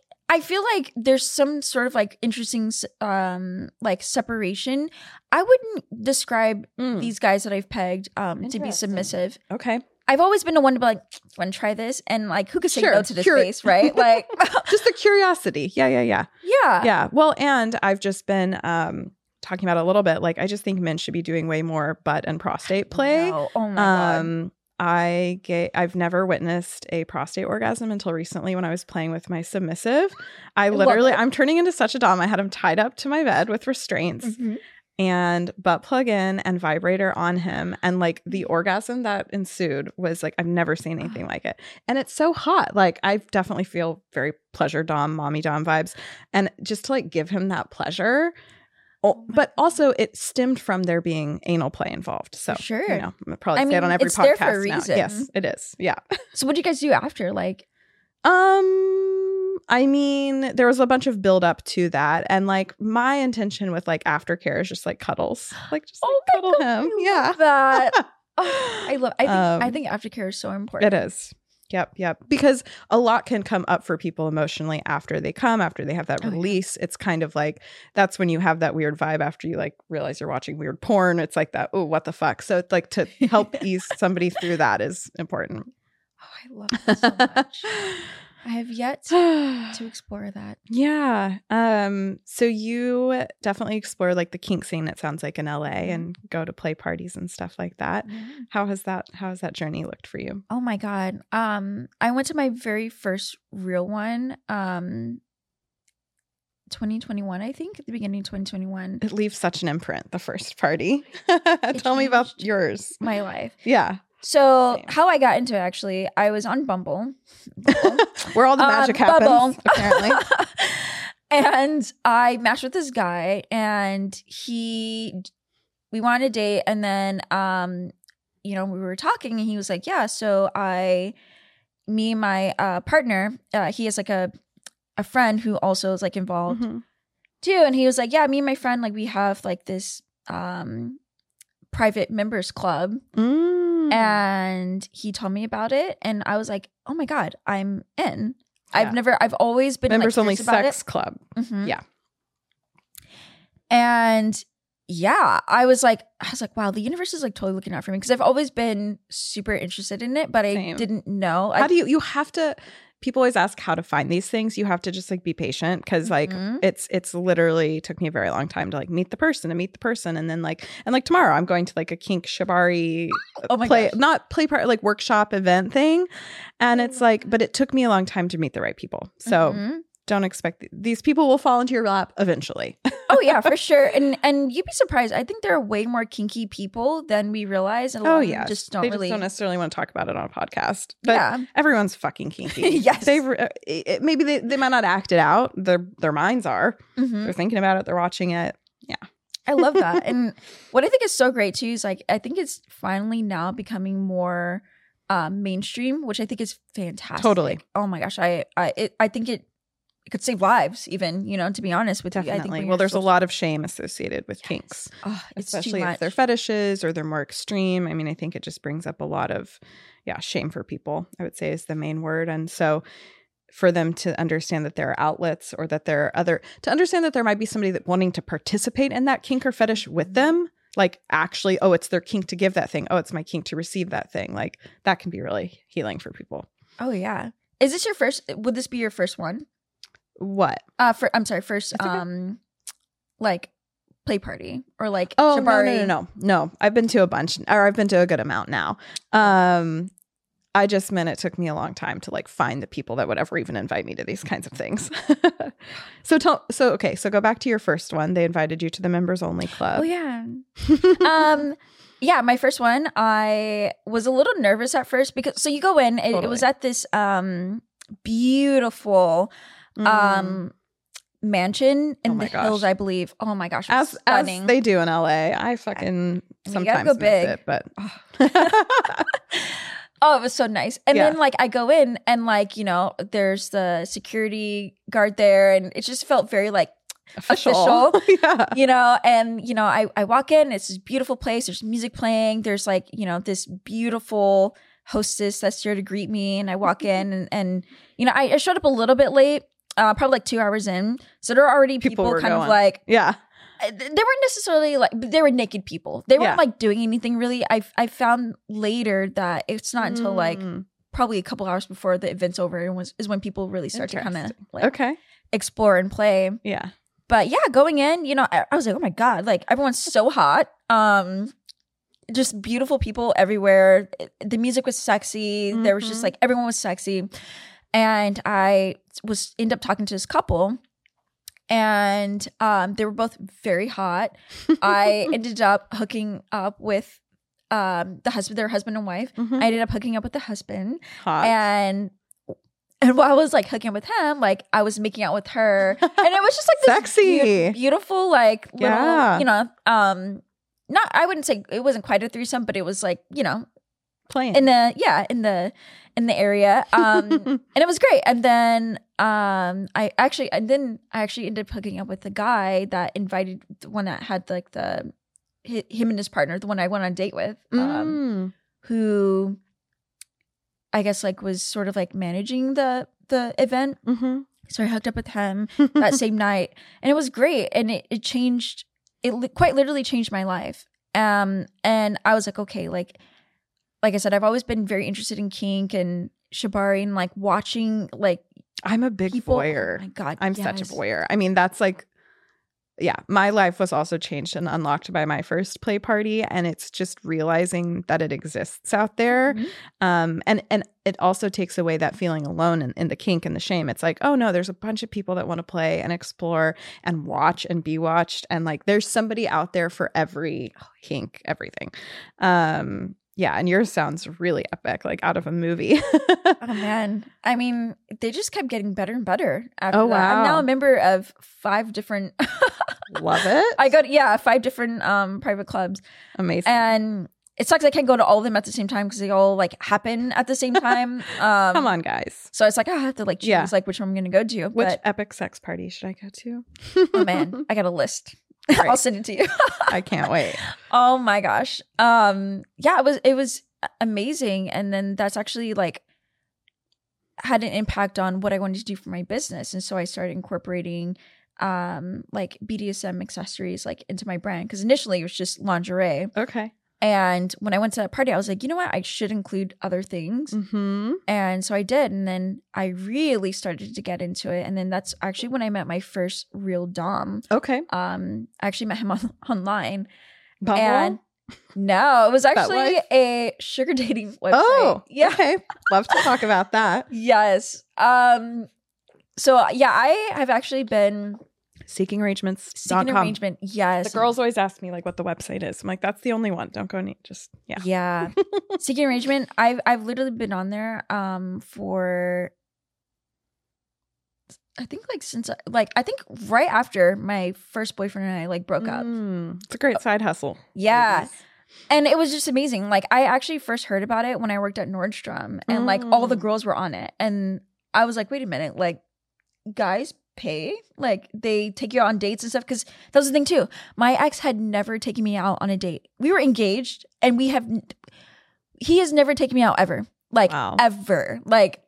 I feel like there's some sort of like interesting um, like separation. I wouldn't describe mm. these guys that I've pegged um, to be submissive. Okay. I've always been the one to be like, want to try this? And like, who could say sure. no to this Cur- face, right? Like, just the curiosity. Yeah, yeah, yeah. Yeah. Yeah. Well, and I've just been um, talking about it a little bit. Like, I just think men should be doing way more butt and prostate play. No. Oh my um, God. I get, I've never witnessed a prostate orgasm until recently when I was playing with my submissive. I, I literally, I'm turning into such a dom. I had him tied up to my bed with restraints. Mm-hmm. And butt plug in and vibrator on him. And like the orgasm that ensued was like, I've never seen anything like it. And it's so hot. Like, I definitely feel very pleasure dom, mommy dom vibes. And just to like give him that pleasure. Oh, but also it stemmed from there being anal play involved. So, sure. you know, I'm probably I say mean, it on every it's podcast there for a now. reason. Yes, it is. Yeah. So what do you guys do after? Like, um, I mean, there was a bunch of build up to that. And like my intention with like aftercare is just like cuddles. Like just like, oh cuddle God, him. I yeah. love that. Oh, I love I think um, I think aftercare is so important. It is. Yep, yep. Because a lot can come up for people emotionally after they come, after they have that oh, release. Yeah. It's kind of like, that's when you have that weird vibe after you like realize you're watching weird porn. It's like that, oh, what the fuck? So it's like to help ease somebody through that is important. Oh, I love that so much. I have yet to explore that. Yeah. Um, so you definitely explore like the kink scene, it sounds like, in L A, mm-hmm. and go to play parties and stuff like that. Mm-hmm. How has that how has that journey looked for you? Oh my God. Um, I went to my very first real one, um, twenty twenty-one, I think, at the beginning of twenty twenty-one. It leaves such an imprint, the first party. Tell me about yours. My life. Yeah. So Same. How how I got into it, actually, I was on Bumble. Bumble. Where all the magic um, happens, Bumble. apparently. And I matched with this guy, and he, we wanted to date, and then, um, you know, we were talking, and he was like, yeah, so I, me and my uh, partner, uh, he has like a, a friend who also is like involved mm-hmm. too, and he was like, yeah, me and my friend, like we have like this um, private members club. Mm. And he told me about it, and I was like, "Oh my God, I'm in." Yeah. I've never, I've always been members like, only sex it. Club. Mm-hmm. Yeah, and yeah, I was like, I was like, wow, the universe is like totally looking out for me, because I've always been super interested in it, but I Same. didn't know. How I, do you? You have to. people always ask how to find these things. You have to just like be patient because like Mhm. it's it's literally took me a very long time to like meet the person and meet the person and then like and like tomorrow I'm going to like a kink shibari Oh my play gosh. not play part like workshop event thing, and it's like but it took me a long time to meet the right people. So Mhm. don't expect these people will fall into your lap eventually. Oh yeah, for sure. And and you'd be surprised. I think there are way more kinky people than we realize. And a lot Oh of them yeah, just don't they really. just don't necessarily want to talk about it on a podcast. But Yeah. everyone's fucking kinky. Yes. They uh, it, maybe they, they might not act it out. Their their minds are. Mhm. They're thinking about it. They're watching it. Yeah. I love that. And what I think is so great too is like I think it's finally now becoming more um, mainstream, which I think is fantastic. Totally. Oh my gosh, I I it, I think it, it could save lives. Even you know, to be honest with Definitely. you, I think when Well, you're there's a so- lot of shame associated with kinks, Oh, it's especially too if much. they're fetishes or they're more extreme. I mean, I think it just brings up a lot of, yeah, shame for people, I would say is the main word. And so for them to understand that there are outlets or that there are other, to understand that there might be somebody that wanting to participate in that kink or fetish with them, like actually, oh, it's their kink to give that thing. Oh, it's my kink to receive that thing. Like that can be really healing for people. Oh yeah. Is this your first? Would this be your first one? What? Uh, for I'm sorry, first That's okay. um, like play party or like Oh, no, shibari. no, no, no, no. I've been to a bunch, or I've been to a good amount now. Um, I just meant it took me a long time to like find the people that would ever even invite me to these kinds of things. so tell, so okay, so go back to your first one. They invited you to the members only club. Oh yeah. um, yeah, my first one. I was a little nervous at first because so you go in. It, it was Totally. at this um beautiful Mm. um mansion in Oh my the hills, gosh. I believe. Oh my gosh, it was as as stunning. they do in L A. I fucking gotta sometimes go miss big. it, but Oh, it was so nice. And Yeah. then like I go in and like, you know, there's the security guard there and it just felt very like official. yeah. you know, and you know, I, I walk in, it's this beautiful place, there's music playing, there's like, you know, this beautiful hostess that's there to greet me. And I walk in and, and you know, I, I showed up a little bit late, uh, probably like two hours in. So there are already People people, were kind going. of like Yeah. they weren't necessarily like they were naked people. They weren't Yeah. like doing anything really. I I found later that it's not until like Mm. probably a couple hours before the event's over and was is when people really start to kind of Interesting. like Okay. explore and play. Yeah. But yeah, going in, you know, I, I was like, oh my god, like everyone's so hot. Um, just beautiful people everywhere. It- the music was sexy. There was just Mhm. like everyone was sexy, and I was end up talking to this couple. And um, they were both very hot. I ended up hooking up with um, the husband, their husband and wife. Mhm. I ended up hooking up with the husband, Hot. and and while I was like hooking up with him, like I was making out with her, and it was just like this Sexy. beau- beautiful, like little, Yeah. you know, um, not I wouldn't say it wasn't quite a threesome, but it was like you know Playing. in the yeah in the in the area um and it was great. And then um I actually and then I actually ended up hooking up with the guy that invited the one that had like the hi- him and his partner, the one I went on a date with, um Mm. who I guess like was sort of like managing the the event. Mhm. So I hooked up with him that same night, and it was great. And it, it changed, it li- quite literally changed my life. Um, and I was like, okay, like, like I said, I've always been very interested in kink and shibari and like watching like I'm a big people. voyeur. Oh my god, I'm such a yes. voyeur. I mean, that's like, yeah, my life was also changed and unlocked by my first play party. And it's just realizing that it exists out there. Mhm. Um, and, and it also takes away that feeling alone in, in the kink and the shame. It's like, oh no, there's a bunch of people that want to play and explore and watch and be watched. And like, there's somebody out there for every kink, everything. Um, yeah. And yours sounds really epic, like out of a movie. Oh man, I mean, they just kept getting better and better after Oh, that. I'm now wow. a member of five different. Love it. I go to, yeah, five different um private clubs. Amazing. And it sucks I can't go to all of them at the same time because they all like happen at the same time. Um, Come on, guys. So it's like, I have to like choose Yeah. like which one I'm going to go to. Which But epic sex party should I go to? oh man, I got a list. Great. I'll send it to you. I can't wait. Oh my gosh. Um, yeah, it was, it was amazing. And then that's actually like had an impact on what I wanted to do for my business. And so I started incorporating um like B D S M accessories like into my brand. Cause initially it was just lingerie. Okay. And when I went to that party, I was like, you know what? I should include other things. Mm-hmm. And so I did. And then I really started to get into it. And then that's actually when I met my first real dom. Okay. Um, I actually met him on, online. Bumble? And no, it was actually life? a sugar dating website. Oh, yeah. Okay. Love to talk about that. Yes. Um, so yeah, I have actually been Seeking arrangements. seeking arrangement. Yes. The girls always ask me like what the website is. I'm like, that's the only one. Don't go neat. Just yeah. Yeah. Seeking arrangement. I've I've literally been on there um for I think like since like I think right after my first boyfriend and I like broke up. Mm, it's a great side hustle. Yeah. Ladies. And it was just amazing. Like I actually first heard about it when I worked at Nordstrom and like all the Mm. girls were on it. And I was like, wait a minute, like guys pay? Like they take you out on dates and stuff? Because that was the thing too. My ex had never taken me out on a date. We were engaged and we have, he has never taken me out ever. Like Wow. ever. Like,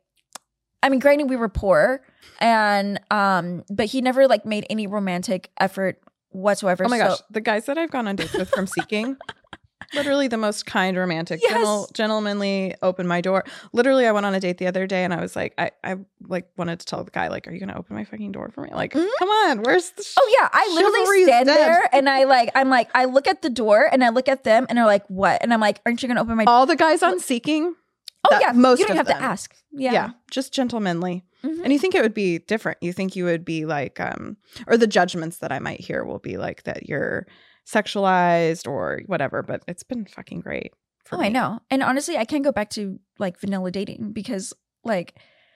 I mean, granted we were poor and, um, but he never like made any romantic effort whatsoever. Oh my So- gosh. The guys that I've gone on dates with from Seeking, literally the most kind, romantic, Yes. gentle, gentlemanly, open my door. Literally, I went on a date the other day and I was like, I, I like wanted to tell the guy, like, are you going to open my fucking door for me? Like, Mhm. come on, where's the sh- Oh yeah, I literally Chivalry's stand dead. there and I like I'm like I look at the door and I look at them and they're like, what? And I'm like, aren't you gonna open my door? all the guys on Seeking? Oh that- yeah, most you don't of have them. to ask. Yeah. Yeah, just gentlemanly. Mhm. And you think it would be different. You think you would be like, um, or the judgments that I might hear will be like that you're sexualized or whatever, but it's been fucking great. For Oh, me. I know. And honestly, I can't go back to like vanilla dating because like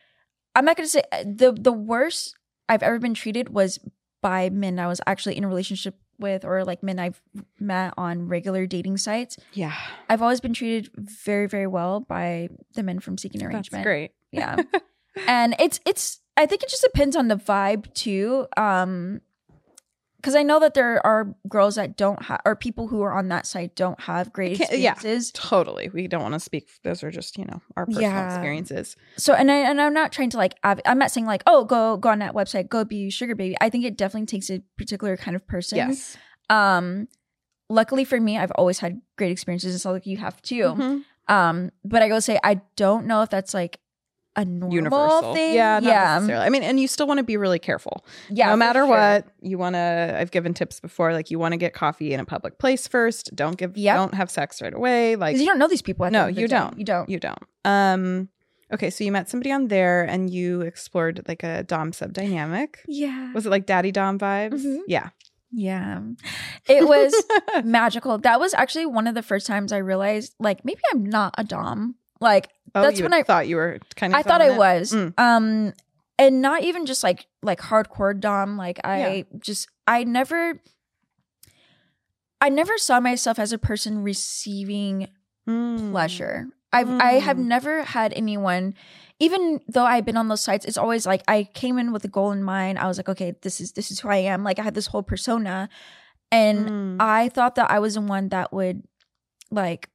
I'm not gonna say the the worst I've ever been treated was by men I was actually in a relationship with or like men I've met on regular dating sites. Yeah, I've always been treated very, very well by the men from Seeking Arrangement. that's great. Yeah. And it's it's I think it just depends on the vibe too. Um because I know that there are girls that don't have or people who are on that site don't have great Can't- yeah. experiences. Totally. We don't want to speak. Those are just, you know, our personal Yeah. experiences. So and I and I'm not trying to like adv- I'm not saying like, oh, go go on that website, go be sugar baby. I think it definitely takes a particular kind of person. Yes. Um luckily for me, I've always had great experiences. It's not like you have too. Mhm. Um, but I gotta say I don't know if that's like a normal Universal. thing. Yeah, not yeah. necessarily. I mean, and you still want to be really careful. Yeah. no for matter sure. what, you want to, I've given tips before, like you want to get coffee in a public place first. Don't give, Yep. don't have sex right away. Like, Because you don't know these people. At the no, end of the you day. don't. You don't. You don't. Um, okay. So you met somebody on there and you explored like a Dom sub dynamic. Yeah. Was it like daddy Dom vibes? Mhm. Yeah. Yeah. It was magical. That was actually one of the first times I realized like maybe I'm not a Dom. Like Oh, that's you when I thought you were kind of, I thought I dominant? was. Mm. Um and not even just like like hardcore Dom. Like I Yeah. just I never I never saw myself as a person receiving Mm. pleasure. I've I have Mm. never had anyone, even though I've been on those sites, it's always like I came in with a goal in mind. I was like, okay, this is this is who I am. Like I had this whole persona. And Mm. I thought that I was the one that would like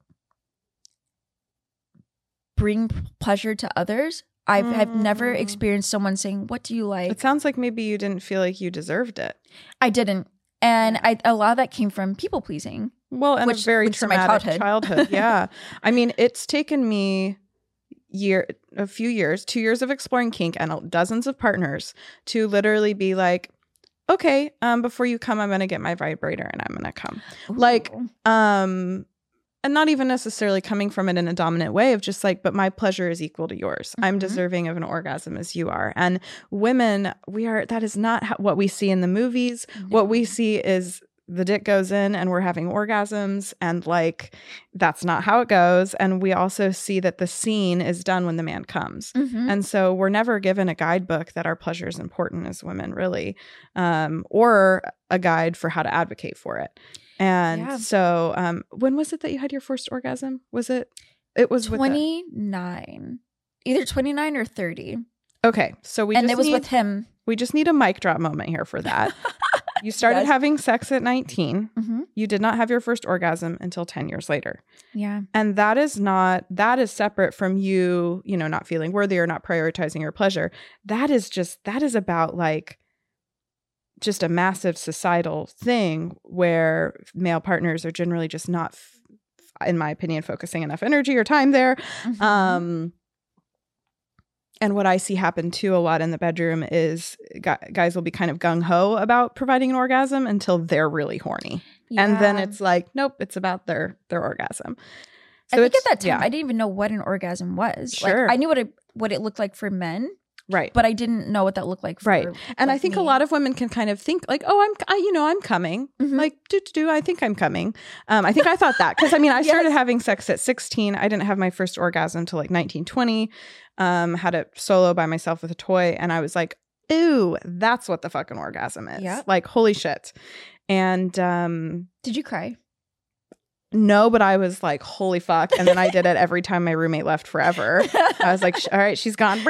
bring pleasure to others. I have never Mm. experienced someone saying, what do you like? It sounds like maybe you didn't feel like you deserved it. I didn't. And I, a lot of that came from people pleasing. Well, and Which- a very which is my traumatic childhood. childhood. Yeah. I mean, it's taken me year a few years, two years of exploring kink and dozens of partners to literally be like, okay, um, before you come, I'm gonna get my vibrator and I'm gonna come. Like, Ooh. Um, and not even necessarily coming from it in a dominant way of just like, but my pleasure is equal to yours. I'm Mhm. deserving of an orgasm as you are. And women, we are, that is not how, what we see in the movies. What we see is the dick goes in and we're having orgasms, and like that's not how it goes. And we also see that the scene is done when the man comes. Mhm. And so we're never given a guidebook that our pleasure is important as women, really, um, or a guide for how to advocate for it. And Yeah. so um, when was it that you had your first orgasm? Was it? It was with twenty-nine. Either twenty-nine or thirty. the, okay, so we and just it was need, with him. we just need a mic drop moment here for that. You started Yes. having sex at nineteen. Mm-hmm. You did not have your first orgasm until ten years later. Yeah. And that is not, that is separate from you, you know, not feeling worthy or not prioritizing your pleasure. That is just, that is about like just a massive societal thing where male partners are generally just not f- in my opinion, focusing enough energy or time there. Mhm. Um, and what I see happen too a lot in the bedroom is gu- guys will be kind of gung-ho about providing an orgasm until they're really horny. And then Yeah. it's like, nope, it's about their their orgasm. I So think it's, at that time yeah, I didn't even know what an orgasm was. Sure. Like I knew what it what it looked like for men, right. but I didn't know what that looked like for Right. And I like, think me. a lot of women can kind of think like, oh, I'm, I, you know, I'm coming. Mhm. Like, do, do, do, I think I'm coming. Um, I think I thought that because I mean, I started Yes. having sex at sixteen. I didn't have my first orgasm until like nineteen, twenty. Um, had it solo by myself with a toy. And I was like, ooh, that's what the fucking orgasm is. Yep. Like, holy shit. And um, Did you cry? no, but I was like, holy fuck. And then I did it every time my roommate left forever. I was like, sh- all right, she's gone.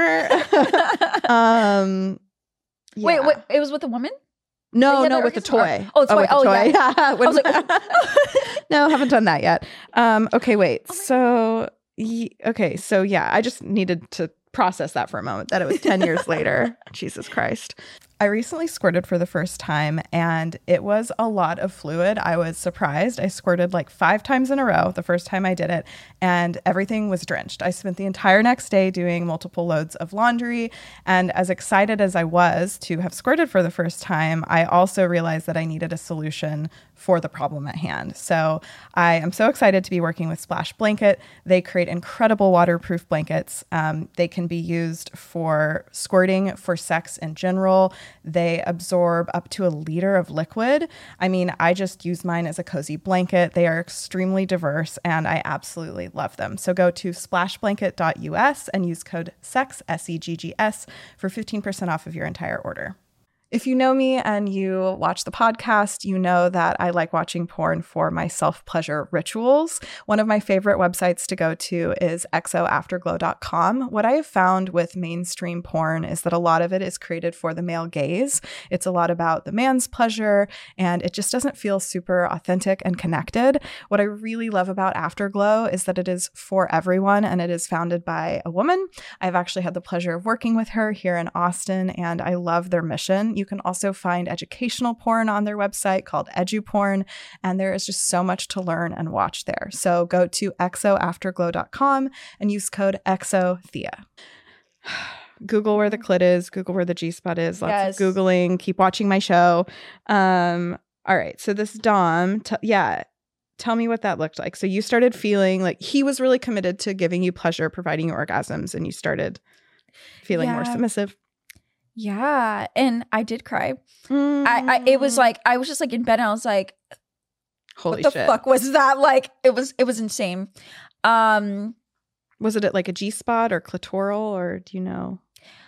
um, Wait, yeah. wait, it was with a woman? No, The no, other with the orgasm? toy. Oh, toy. with the Oh, toy. yeah. Yeah. When- I was like, no, haven't done that yet. Um, okay, wait. Oh my so, y- okay, so yeah, I just needed to process that for a moment that it was ten years later. Jesus Christ. I recently squirted for the first time and it was a lot of fluid. I was surprised. I squirted like five times in a row the first time I did it and everything was drenched. I spent the entire next day doing multiple loads of laundry. And as excited as I was to have squirted for the first time, I also realized that I needed a solution for the problem at hand. So I am so excited to be working with Splash Blanket. They create incredible waterproof blankets. Um, they can be used for squirting, for sex in general. They absorb up to a liter of liquid. I mean, I just use mine as a cozy blanket. They are extremely diverse and I absolutely love them. So go to splash blanket dot U S and use code SEGGS, S E G G S, for fifteen percent off of your entire order. If you know me and you watch the podcast, you know that I like watching porn for my self-pleasure rituals. One of my favorite websites to go to is exo afterglow dot com. What I have found with mainstream porn is that a lot of it is created for the male gaze. It's a lot about the man's pleasure, and it just doesn't feel super authentic and connected. What I really love about Afterglow is that it is for everyone, and it is founded by a woman. I've actually had the pleasure of working with her here in Austin, and I love their mission. You can also find educational porn on their website called EduPorn, and there is just so much to learn and watch there. So go to exo afterglow dot com and use code EXOTHEA. Google where the clit is, Google where the G-spot is, lots Yes. of Googling, keep watching my show. Um, all right, so this Dom, t- yeah, tell me what that looked like. So you started feeling like he was really committed to giving you pleasure, providing you orgasms, and you started feeling more Yeah. submissive. Yeah. And I did cry. I, I it was like I was just like in bed and I was like, Holy what the shit. fuck was that? Like it was it was insane. Um Was it at like a G-spot or clitoral, or do you know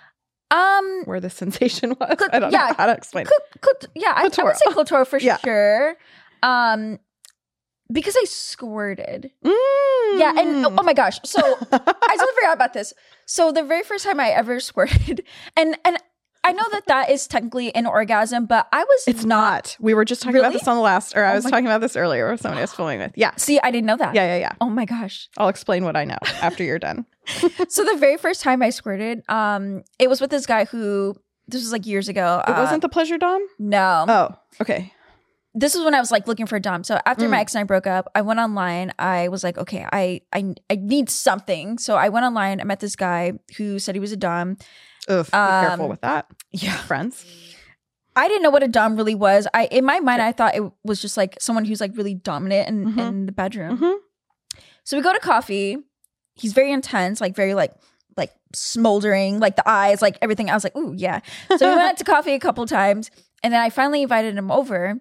um where the sensation was? Cl- I don't yeah. know how to explain it. cl- cl- yeah, I, I would Clitoral. say clitoral for Yeah. sure. Um because I squirted. Mm. Yeah, and oh, oh my gosh. So I totally forgot about this. So the very first time I ever squirted, and and I know that that is technically an orgasm, but I was It's not. We were just talking about Really? this on the last, or I Oh was my- talking about this earlier with somebody I was filming with. Yeah. See, I didn't know that. Yeah, yeah, yeah. Oh my gosh. I'll explain what I know after you're done. So the very first time I squirted, um, it was with this guy who this was like years ago. It wasn't the pleasure dom? no. Oh, okay. This was when I was like looking for a dom. So after Mm. my ex and I broke up, I went online. I was like, okay, I I I need something. So I went online. I met this guy who said he was a dom. Oof, be Um, careful with that. Yeah. Friends. I didn't know what a dom really was. I in my mind, I thought it was just like someone who's like really dominant in, Mhm. in the bedroom. Mhm. So we go to coffee. He's very intense, like very like like smoldering, like the eyes, like everything. I was like, ooh, yeah. So we went out to coffee a couple times, and then I finally invited him over,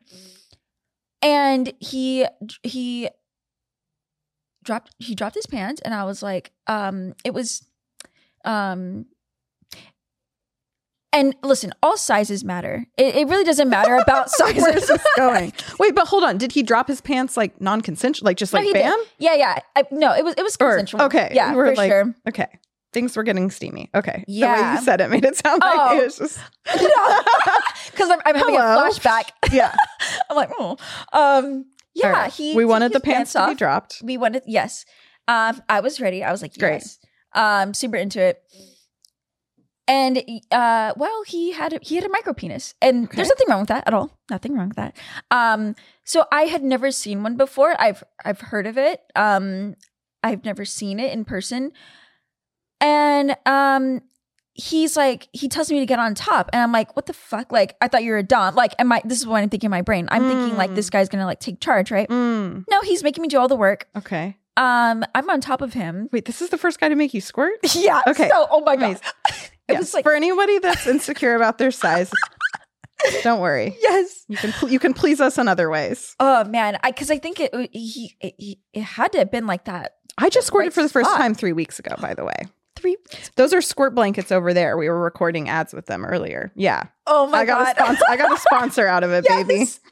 and he he dropped he dropped his pants, and I was like, um, it was, um. And listen, all sizes matter. It, it really doesn't matter about sizes. Where's this going? Wait, but hold on. Did he drop his pants like non-consensual? Like just No, like he did. bam? Yeah, yeah. I, no, it was it was Or- consensual. okay, yeah, you were for like- sure. Okay. Things were getting steamy. Okay. The way Yeah. you said it made it sound like Oh. it was just Because I'm, I'm having Hello. a flashback. yeah. I'm like, oh, um, yeah. All right. He we took wanted the his pants, to be off. dropped. We wanted yes. Um, I was ready. I was like, Great. yes. Um, super into it. And uh, well, he had a, he had a micro penis, and Okay. there's nothing wrong with that at all. Nothing wrong with that. Um, so I had never seen one before. I've I've heard of it. Um, I've never seen it in person. And um, he's like, he tells me to get on top, and I'm like, what the fuck? Like, I thought you were a dom. Like, am I? This is what I'm thinking in my brain. I'm thinking like this guy's gonna like take charge, right? Mm. No, he's making me do all the work. Okay. Um, I'm on top of him. Wait, this is the first guy to make you squirt? Yeah. Okay. So, oh my god, Amazing. it Yes. was like, For anybody that's insecure about their size, don't worry. yes. You can pl- you can please us in other ways. Oh man, I because I think it he, it he it had to have been like that. I just squirted Right for the first spot. time three weeks ago, by the way. Three. Those are squirt blankets over there. We were recording ads with them earlier. Yeah. Oh my I got god, a sponsor. I got a sponsor out of it, baby. Yes.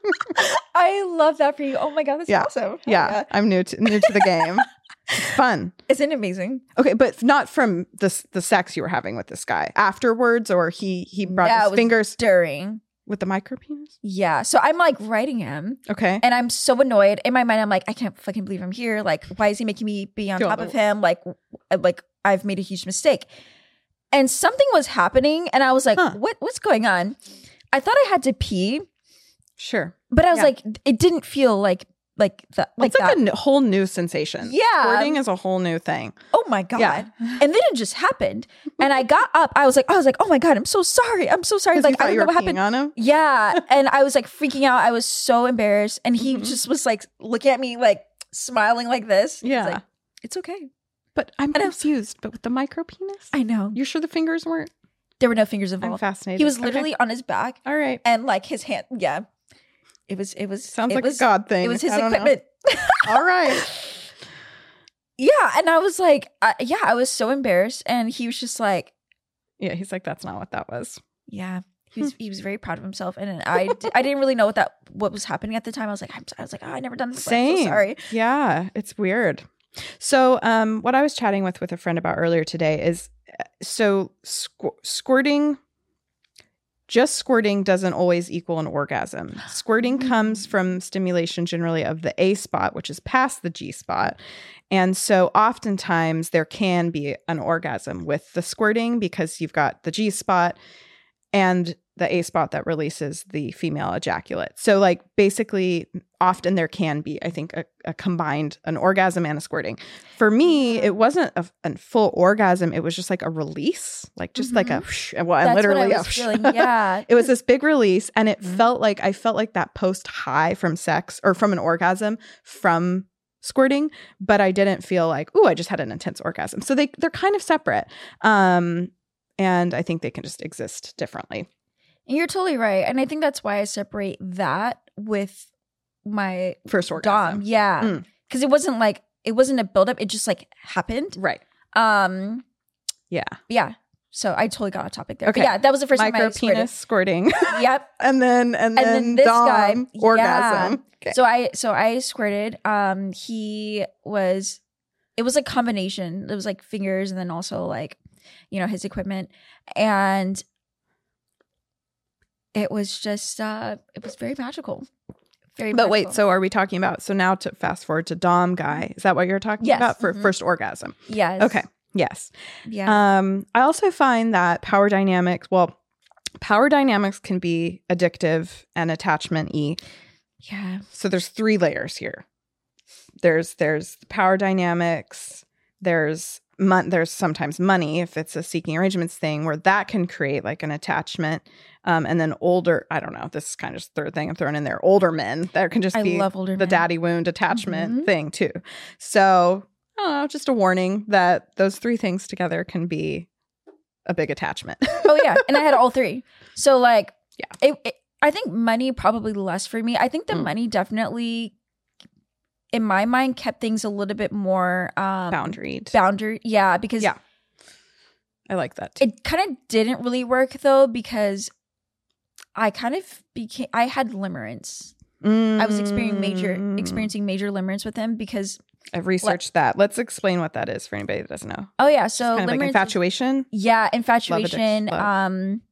I love that for you. Oh my god, that's Yeah. awesome. Hell Yeah. I'm new to new to the game. It's fun. Isn't it amazing? Okay, but not from the the sex you were having with this guy afterwards, or he he brought Yeah, it his was fingers During. with the micro penis. Yeah. So I'm like writing him, Okay. and I'm so annoyed. In my mind, I'm like, I can't fucking believe I'm here. Like, why is he making me be on Feel top the- of him? Like, w- like I've made a huge mistake. And something was happening, and I was like, Huh. what what's going on? I thought I had to pee, Sure. but I was Yeah. like, it didn't feel like like that. Like It's like that. a n- whole new sensation. Yeah. Squirting is a whole new thing. Oh my god. Yeah. And then it just happened. And I got up. I was like, I was like, oh my god, I'm so sorry. I'm so sorry. Because Like, you thought I don't you know were what peeing happened. on him. Yeah. And I was like freaking out. I was so embarrassed. And he Mhm. just was like looking at me, like smiling like this. He's Yeah. like, it's okay. But I'm And I was- confused. But with the micro penis, I know. you're sure the fingers weren't? There were no fingers I'm involved. fascinated. He was Okay. literally on his back all right. and like his hand. Yeah. It was, it was, Sounds it like was, a God thing. It was his I don't know. equipment. All right. Yeah. And I was like, uh, yeah, I was so embarrassed. And he was just like, Yeah, he's like, that's not what that was. yeah, he was he was very proud of himself, and I, d- I didn't really know what that what was happening at the time. I was like, I'm, I was like, oh, I never done this. Before. I'm so Same. sorry. Yeah, it's weird. So, um, what I was chatting with with a friend about earlier today is, uh, so squ- squirting, just squirting doesn't always equal an orgasm. Squirting comes from stimulation generally of the A spot, which is past the G spot. And so oftentimes there can be an orgasm with the squirting because you've got the G spot and the A spot that releases the female ejaculate. So like basically often there can be, I think, a, a combined, an orgasm and a squirting. For me, it wasn't a, a full orgasm. It was just like a release, like just like a, whoosh, well, That's literally what I a was whoosh. feeling. Yeah. It was this big release, and it Mhm. felt like I felt like that post high from sex or from an orgasm from squirting, but I didn't feel like, ooh, I just had an intense orgasm. So they they're kind of separate, um, and I think they can just exist differently. And you're totally right, and I think that's why I separate that with my First orgasm, dom. Yeah, Mm. because it wasn't like it wasn't a buildup. It just like happened. right? Um. Yeah, Yeah. So I totally got off topic there. Okay. But yeah, that was the first micro time I squirted. penis squirting, Yep. and then and then, And then this dom, guy, orgasm. Okay. So I so I squirted. Um, he was, it was a combination. It was like fingers and then also like, you know, his equipment, and it was just uh, it was very magical. Very. But wait, magical. so are we talking about? So now to fast forward to dom guy, is that what you're talking Yes. about for Mhm. first orgasm? yes, Okay. Yes. yeah, Um, I also find that power dynamics, well, power dynamics can be addictive and attachment y. yeah, So there's three layers here. There's there's power dynamics. There's mon- there's sometimes money if it's a seeking arrangements thing where that can create like an attachment. Um, and then older, I don't know. This is kind of just third thing I'm throwing in there. Older men that can just I be love older the men. daddy wound attachment Mhm. thing too. So I don't know, just a warning that those three things together can be a big attachment. Oh yeah, and I had all three. So like, Yeah. it, it, I think money probably less for me. I think the Mm. money definitely, in my mind, kept things a little bit more um, Boundaried. boundary. Yeah, because Yeah. I like that too. it kind of didn't really work though because I kind of became. I had limerence. I was experiencing major Mm. experiencing major limerence with him because I've researched that. Let's explain what that is for anybody that doesn't know. oh yeah, so Kind of like limerence is- infatuation. yeah, infatuation. love. Um,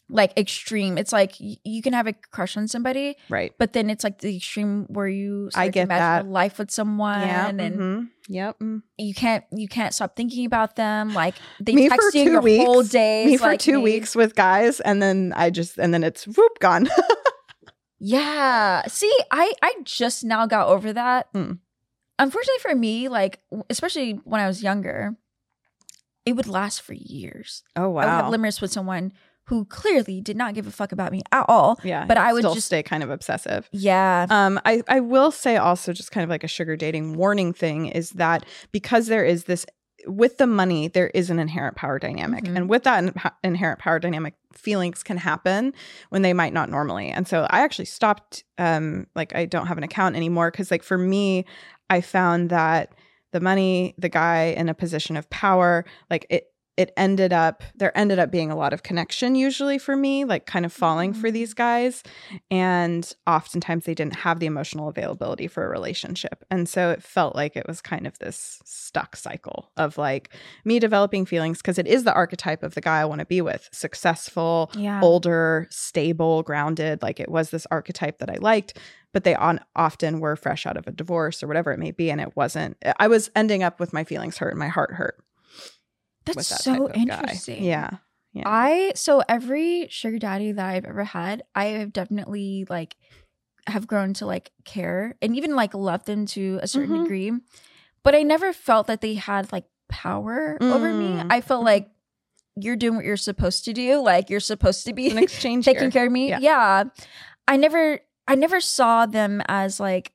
like extreme. It's like y- you can have a crush on somebody, Right. but then it's like the extreme where you start I get to imagine that. a life with someone, Yeah. and Mm-hmm. Yep. Mm. you can't you can't stop thinking about them. Like they Me text for you two your weeks. whole days. Me for like, two made- weeks with guys, and then I just and then it's whoop gone. Yeah. See, I I just now got over that. Mm. Unfortunately for me, like especially when I was younger, it would last for years. Oh wow. I would have limerence with someone who clearly did not give a fuck about me at all. Yeah. But I would still just stay kind of obsessive. Yeah. Um, I, I will say also just kind of like a sugar dating warning thing is that because there is this with the money, there is an inherent power dynamic. Mhm. And with that in- inherent power dynamic, feelings can happen when they might not normally. And so I actually stopped, um, like I don't have an account anymore because like for me, I found that the money, the guy in a position of power, like it, it ended up, there ended up being a lot of connection usually for me, like kind of falling for these guys. And oftentimes they didn't have the emotional availability for a relationship. And so it felt like it was kind of this stuck cycle of like me developing feelings because it is the archetype of the guy I want to be with. Successful, Yeah. older, stable, grounded. Like it was this archetype that I liked, but they on, often were fresh out of a divorce or whatever it may be. And it wasn't, I was ending up with my feelings hurt and my heart hurt. That's With that so type of guy. interesting. Yeah. Yeah. I so every sugar daddy that I've ever had, I have definitely like have grown to like care and even like love them to a certain Mhm. degree. But I never felt that they had like power over me. Mm. I felt like you're doing what you're supposed to do. Like you're supposed to be An exchange taking here. care of me. Yeah. Yeah. I never I never saw them as like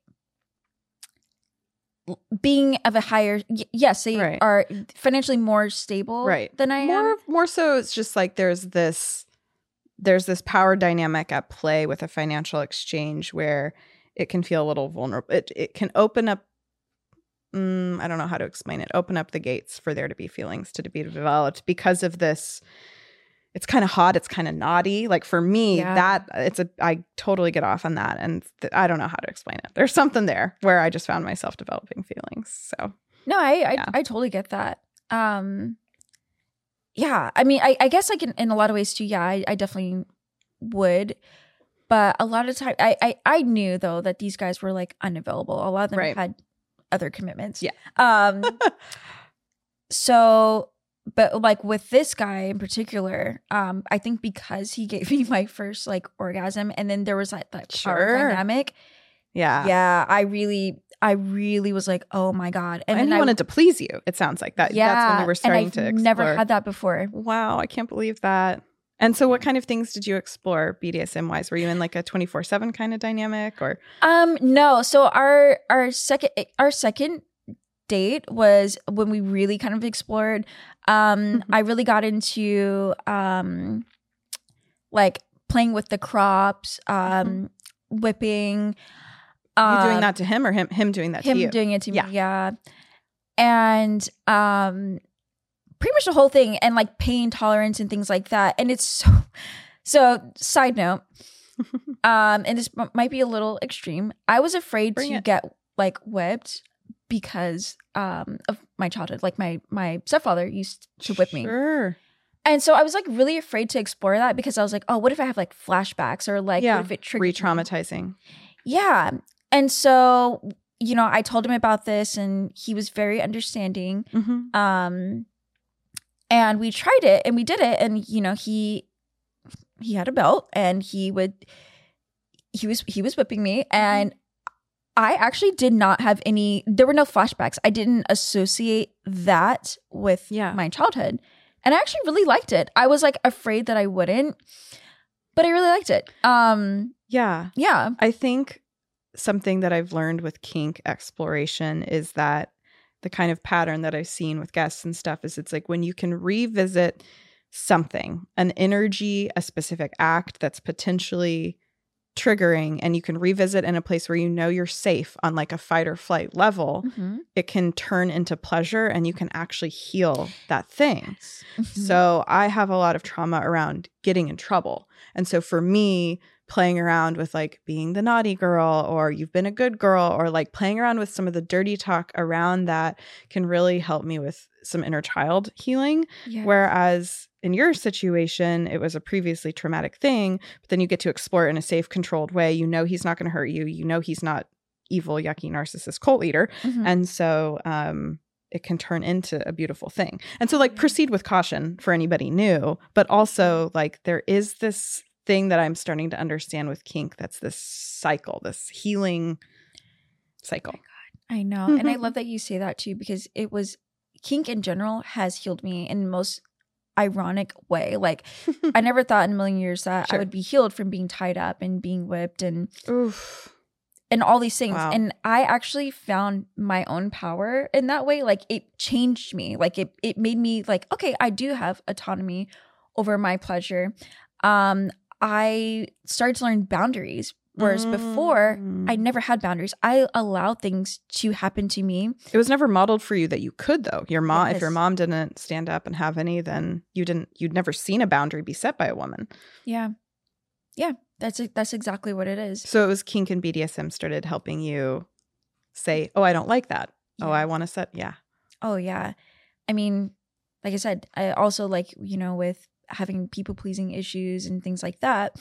being of a higher y- yes, they Right. are financially more stable Right. than I am. More more so it's just like there's this there's this power dynamic at play with a financial exchange where it can feel a little vulnerable. It it can open up mm, I don't know how to explain it. Open up the gates for there to be feelings to be developed because of this. It's kind of hot. It's kind of naughty. Like for me, Yeah. that it's a, I totally get off on that. And th- I don't know how to explain it. There's something there where I just found myself developing feelings. So No, I I, Yeah. I totally get that. Um, yeah, I mean, I, I guess like in, in a lot of ways too. Yeah, I, I definitely would, but a lot of time, I, I I knew though that these guys were like unavailable. A lot of them Right. had other commitments. Yeah. Um. so, but like with this guy in particular, um, I think because he gave me my first like orgasm, and then there was like that power Sure. dynamic. yeah. Yeah, I really, I really was like, oh my god, And, then he I wanted to please you. It sounds like that. Yeah, That's when we were starting and to I've explore. never had that before. Wow, I can't believe that. And so, what kind of things did you explore B D S M wise? Were you in like a twenty-four seven kind of dynamic, or Um, no. So our our second our second date was when we really kind of explored. Um, Mhm. I really got into um, like playing with the crops, um, whipping. you Um, doing that to him, or him him doing that him to you? doing it to Yeah. me, yeah. And um pretty much the whole thing, and like pain tolerance and things like that. And it's so so side note, um, and this m- might be a little extreme. I was afraid Bring to it. get like whipped because um of my childhood. Like my my stepfather used to whip me. Sure. And so I was like really afraid to explore that because I was like, oh, what if I have like flashbacks, or like Yeah. what if it triggers me? Re-traumatizing. Yeah. And so, you know, I told him about this and he was very understanding. Mm-hmm. Um and we tried it and we did it, and you know, he he had a belt and he would he was he was whipping me, and I actually did not have any there were no flashbacks. I didn't associate that with Yeah. my childhood. And I actually really liked it. I was like afraid that I wouldn't, but I really liked it. Um Yeah. yeah. I think something that I've learned with kink exploration is that the kind of pattern that I've seen with guests and stuff is it's like when you can revisit something, an energy, a specific act that's potentially triggering, and you can revisit in a place where you know you're safe on like a fight or flight level, Mhm. it can turn into pleasure and you can actually heal that thing. Mhm. So I have a lot of trauma around getting in trouble. And so for me, playing around with like being the naughty girl, or you've been a good girl, or like playing around with some of the dirty talk around that can really help me with some inner child healing. Yes. Whereas in your situation, it was a previously traumatic thing, but then you get to explore it in a safe, controlled way. You know he's not going to hurt you. You know he's not evil, yucky, narcissist cult leader. Mm-hmm. And so um, it can turn into a beautiful thing. And so like proceed with caution for anybody new, but also like there is this thing that I'm starting to understand with kink that's this cycle, this healing cycle. Oh my God. I know. And I love that you say that too, because it was kink in general has healed me in the most ironic way. Like I never thought in a million years that Sure. I would be healed from being tied up and being whipped and Oof. and all these things. Wow. And I actually found my own power in that way. Like it changed me. Like it it made me like, okay, I do have autonomy over my pleasure. Um, I started to learn boundaries. Whereas Mm. before, I never had boundaries. I allowed things to happen to me. It was never modeled for you that you could, though. Your mom, Yes. if your mom didn't stand up and have any, then you didn't. You'd never seen a boundary be set by a woman. Yeah, yeah, that's it. That's exactly what it is. So it was kink and B D S M started helping you say, "Oh, I don't like that. Oh, Yeah. I want to set." Yeah. Oh yeah, I mean, like I said, I also like you know with having people pleasing issues and things like that.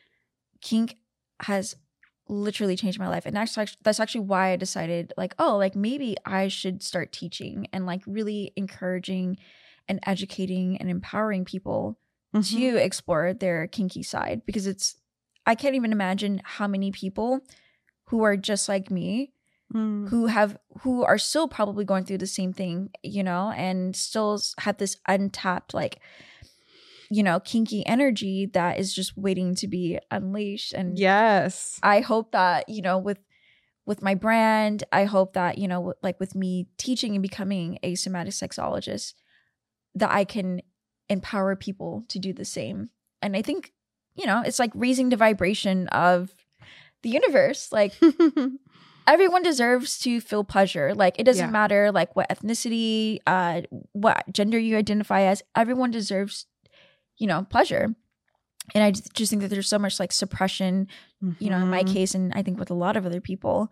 Kink has literally changed my life, and that's actually, that's actually why I decided like, oh, like maybe I should start teaching and like really encouraging and educating and empowering people Mhm. to explore their kinky side, because it's I can't even imagine how many people who are just like me Mm. who have who are still probably going through the same thing, you know, and still s- have this untapped like you know kinky energy that is just waiting to be unleashed. And Yes. I hope that you know with with my brand, I hope that you know w- like with me teaching and becoming a somatic sexologist, that I can empower people to do the same. And I think you know it's like raising the vibration of the universe. Like everyone deserves to feel pleasure. Like it doesn't Yeah. matter like what ethnicity, uh, what gender you identify as. Everyone deserves, you know, pleasure. And I just, just think that there's so much like suppression, you know, in my Mhm. case, and I think with a lot of other people.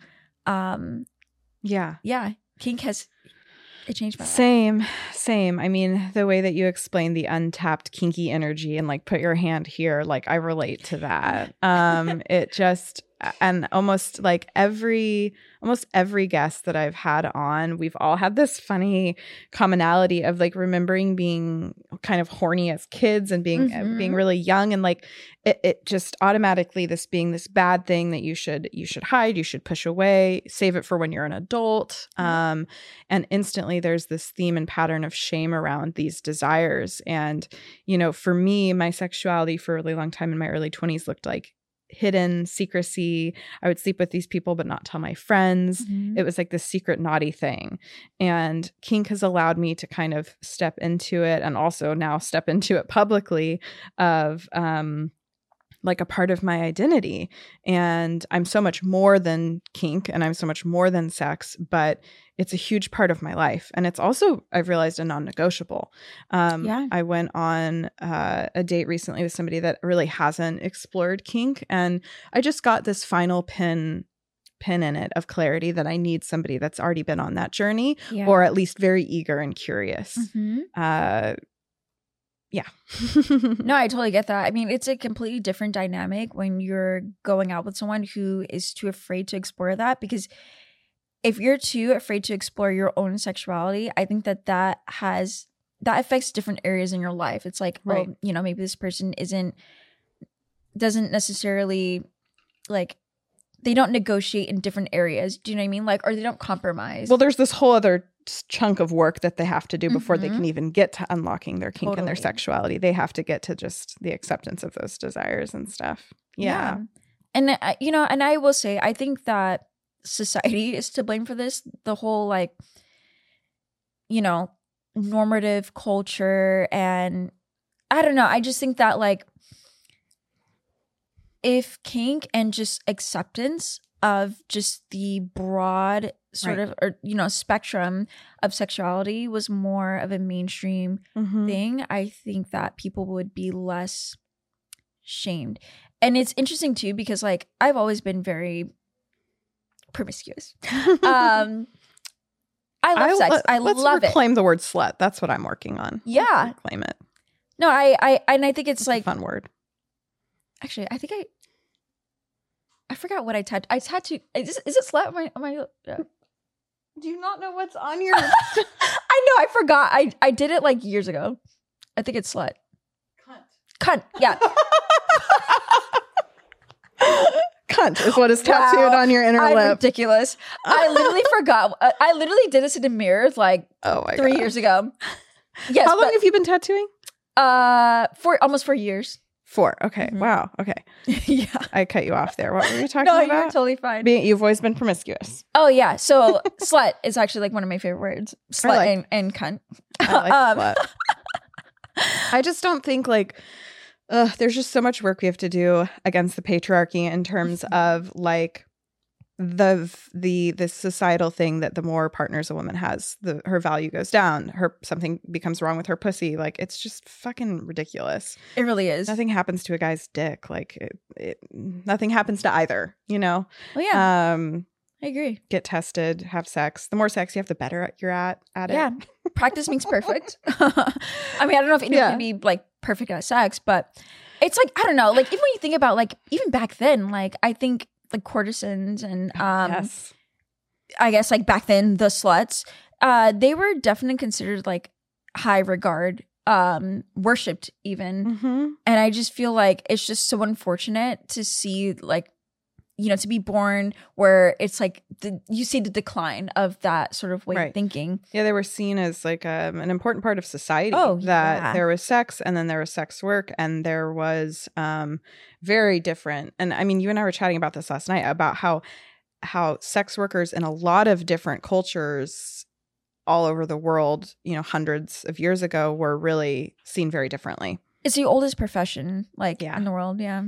Um, Yeah. yeah, kink has it changed my life. Same, same. I mean, the way that you explain the untapped kinky energy and like put your hand here, like I relate to that. Um, it just and almost like every almost every guest that I've had on, we've all had this funny commonality of like remembering being kind of horny as kids and being Mhm. being really young, and like it, it just automatically this being this bad thing that you should you should hide, you should push away, save it for when you're an adult. Um, and instantly there's this theme and pattern of shame around these desires. And, you know, for me, my sexuality for a really long time in my early twenties looked like hidden secrecy. I would sleep with these people but not tell my friends. Mhm. It was like this secret naughty thing. And kink has allowed me to kind of step into it, and also now step into it publicly of um like a part of my identity. And I'm so much more than kink, and I'm so much more than sex, but it's a huge part of my life. And it's also, I've realized, a non-negotiable. Um, Yeah. I went on uh, a date recently with somebody that really hasn't explored kink. And I just got this final pin pin in it of clarity that I need somebody that's already been on that journey, Yeah. or at least very eager and curious. Mhm. Uh, yeah. No, I totally get that. I mean, it's a completely different dynamic when you're going out with someone who is too afraid to explore that. Because if you're too afraid to explore your own sexuality, I think that that has that affects different areas in your life. It's like, Right. oh, you know, maybe this person isn't doesn't necessarily like they don't negotiate in different areas. Do you know what I mean? Like, or they don't compromise. Well, there's this whole other s- chunk of work that they have to do before they Mhm. can even get to unlocking their kink and their Totally. sexuality. They have to get to just the acceptance of those desires and stuff. Yeah. And uh, you know, and I will say, I think that society is to blame for this. The whole like, you know, normative culture, and I don't know. I just think that like, if kink and just acceptance of just the broad sort Right. of, or you know, spectrum of sexuality was more of a mainstream Mhm. thing, I think that people would be less shamed. and it's interesting too because like I've always been very promiscuous. um, I love I, sex. let, I let's love reclaim it. the word slut. That's what I'm working on. Yeah, let's reclaim it. No, I, I, and I think it's, it's like a fun word. Actually, I think I, I forgot what I tattooed. I tattooed. Is, is it slut? Am I, am I, yeah. Do you not know what's on your? I know. I forgot. I, I did it like years ago. I think it's slut. Cunt. Cunt. Yeah. Cunt is what is tattooed wow. on your inner I'm lip. Ridiculous. I literally forgot. I literally did this in a mirror like oh my three gosh. years ago. Yes. How long but, have you been tattooing? Uh, for almost four years. Four. Okay. Mm-hmm. Wow. Okay. Yeah. I cut you off there. What were you talking no, about? No, you're totally fine. Being, you've always been promiscuous. Oh yeah. So slut is actually like one of my favorite words. Slut like, and, and cunt. I like um, slut. I just don't think like uh, there's just so much work we have to do against the patriarchy in terms of like the the the societal thing that the more partners a woman has, the her value goes down. Her something becomes wrong with her pussy. Like it's just fucking ridiculous. It really is. Nothing happens to a guy's dick. Like it, it nothing happens to either. You know. Oh yeah. Um, I agree. Get tested, have sex. The more sex you have, the better you're at at it. Yeah. Practice makes perfect. I mean, I don't know if anyone yeah. can be like perfect at sex, but it's like I don't know. Like even when you think about like even back then, like I think. Like courtesans and um yes. I guess like back then the sluts uh they were definitely considered like high regard, um worshipped even. Mm-hmm. And I just feel like it's just so unfortunate to see like you know to be born where it's like the, you see the decline of that sort of way right. of thinking. Yeah, they were seen as like um, an important part of society. Oh, that yeah. there was sex and then there was sex work and there was um very different. And I mean, you and I were chatting about this last night about how how sex workers in a lot of different cultures all over the world, you know, hundreds of years ago were really seen very differently. It's the oldest profession, like, yeah. in the world, yeah.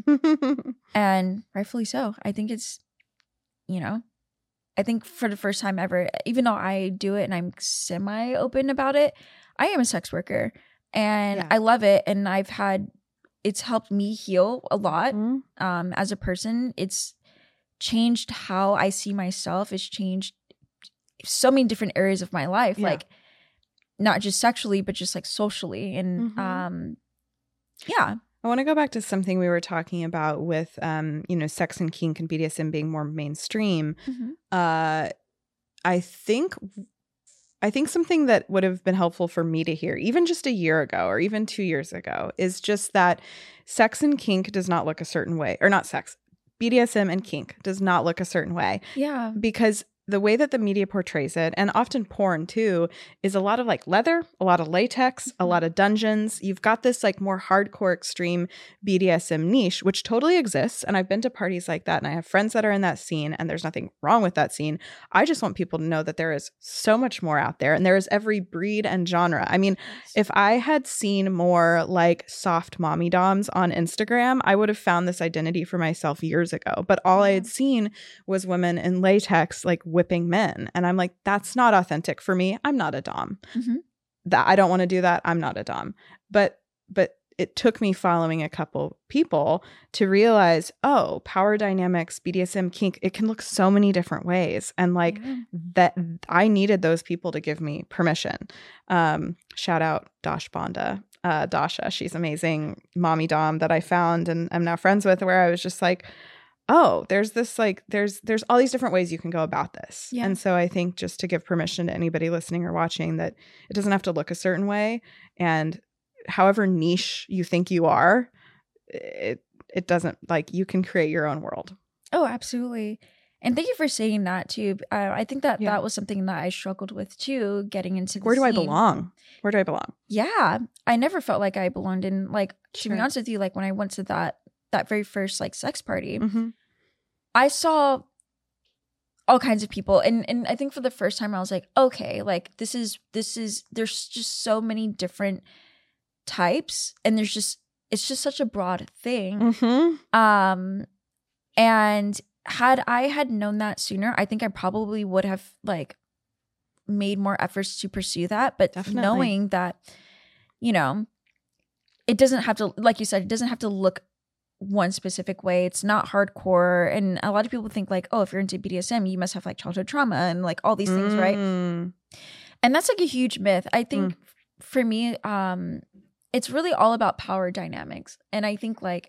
And rightfully so. I think it's, you know, I think for the first time ever, even though I do it and I'm semi-open about it, I am a sex worker. And yeah. I love it. And I've had, it's helped me heal a lot mm-hmm. um, as a person. It's changed how I see myself. It's changed so many different areas of my life, yeah. like, not just sexually, but just like socially. And, mm-hmm. um, yeah. I want to go back to something we were talking about with, um, you know, sex and kink and B D S M being more mainstream. Mm-hmm. Uh, I think, I think something that would have been helpful for me to hear, even just a year ago or even two years ago, is just that sex and kink does not look a certain way, or not sex, B D S M and kink does not look a certain way. Yeah. Because the way that the media portrays it, and often porn too, is a lot of like leather, a lot of latex, mm-hmm. a lot of dungeons. You've got this like more hardcore extreme B D S M niche, which totally exists. And I've been to parties like that and I have friends that are in that scene and there's nothing wrong with that scene. I just want people to know that there is so much more out there and there is every breed and genre. I mean, yes. if I had seen more like soft mommy doms on Instagram, I would have found this identity for myself years ago. But all I had seen was women in latex, like whipping men. And I'm like, that's not authentic for me. I'm not a dom. Mm-hmm. That I don't want to do that. I'm not a dom. But but it took me following a couple people to realize, oh, power dynamics, B D S M, kink, it can look so many different ways. And like yeah. that I needed those people to give me permission. Um, shout out Dosh Bonda. Uh, Dasha, she's amazing mommy dom that I found and I'm now friends with, where I was just like, oh, there's this like, there's there's all these different ways you can go about this. Yeah. And so I think just to give permission to anybody listening or watching that it doesn't have to look a certain way. And however niche you think you are, it it doesn't, like, you can create your own world. Oh, absolutely. And thank you for saying that too. Uh, I think that yeah. that was something that I struggled with too, getting into the Where do scene. I belong? Where do I belong? Yeah. I never felt like I belonged in, like, sure. to be honest with you, like when I went to that that very first like sex party, mm-hmm. I saw all kinds of people. And and I think for the first time I was like, okay, like this is, this is, there's just so many different types and there's just, it's just such a broad thing. Mm-hmm. Um, and had I had known that sooner, I think I probably would have like made more efforts to pursue that. But Definitely. knowing that, you know, it doesn't have to, like you said, it doesn't have to look one specific way. It's not hardcore. And a lot of people think like, oh, if you're into B D S M, you must have like childhood trauma and like all these things, Mm. right? And that's like a huge myth. I think Mm. for me, um, it's really all about power dynamics. And I think like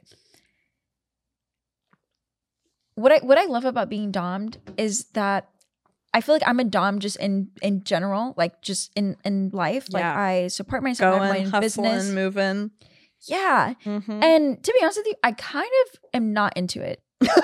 what I what I love about being dommed is that I feel like I'm a dom just in in general, like just in in life. Like Yeah. I support myself, I have Going, my own business. hustling, moving. Yeah. Mhm. And to be honest with you, I kind of am not into it.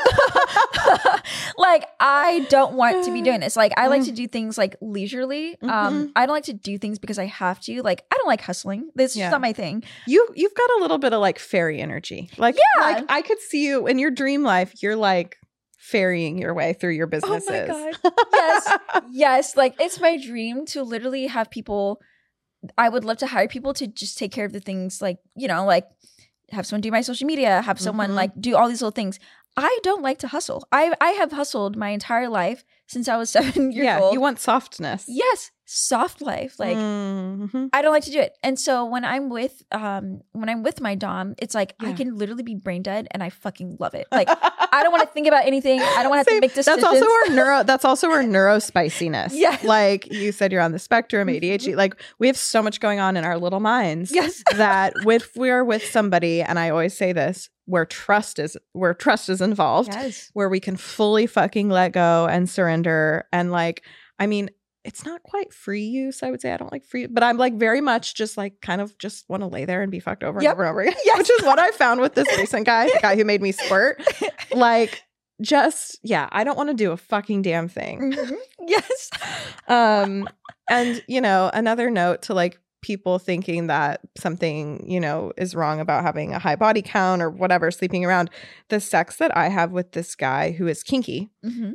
Like I don't want to be doing this. Like I like to do things like leisurely. Um, Mhm. I don't like to do things because I have to. Like I don't like hustling. This is Yeah. just not my thing. You you've got a little bit of like fairy energy. Like, Yeah. like I could see you in your dream life. You're like ferrying your way through your businesses. Oh my god. Yes. Yes. Like it's my dream to literally have people. I would love to hire people to just take care of the things like, you know, like have someone do my social media, have someone Mhm. like do all these little things. I don't like to hustle. I I have hustled my entire life since I was seven years Yeah, old. you want softness. Yes, soft life. Like Mhm. I don't like to do it. And so when I'm with um when I'm with my dom, it's like I Yeah. can literally be brain dead and I fucking love it. Like I don't want to think about anything. I don't want to have to Same. make decisions. That's also our neuro. That's also our neurospiciness. Yes. Like you said, you're on the spectrum, A D H D. Like we have so much going on in our little minds. Yes. That if we're with somebody, and I always say this, where trust is, where trust is involved, Yes. where we can fully fucking let go and surrender, and like, I mean, it's not quite free use. I would say I don't like free, but I'm like very much just like kind of just want to lay there and be fucked over Yep. and over and over again. Yes. Which is what I found with this recent guy, the guy who made me squirt. Like, just yeah, I don't want to do a fucking damn thing. Mhm. Yes. Um, and you know, another note to like people thinking that something, you know, is wrong about having a high body count or whatever, sleeping around. The sex that I have with this guy who is kinky, Mm-hmm.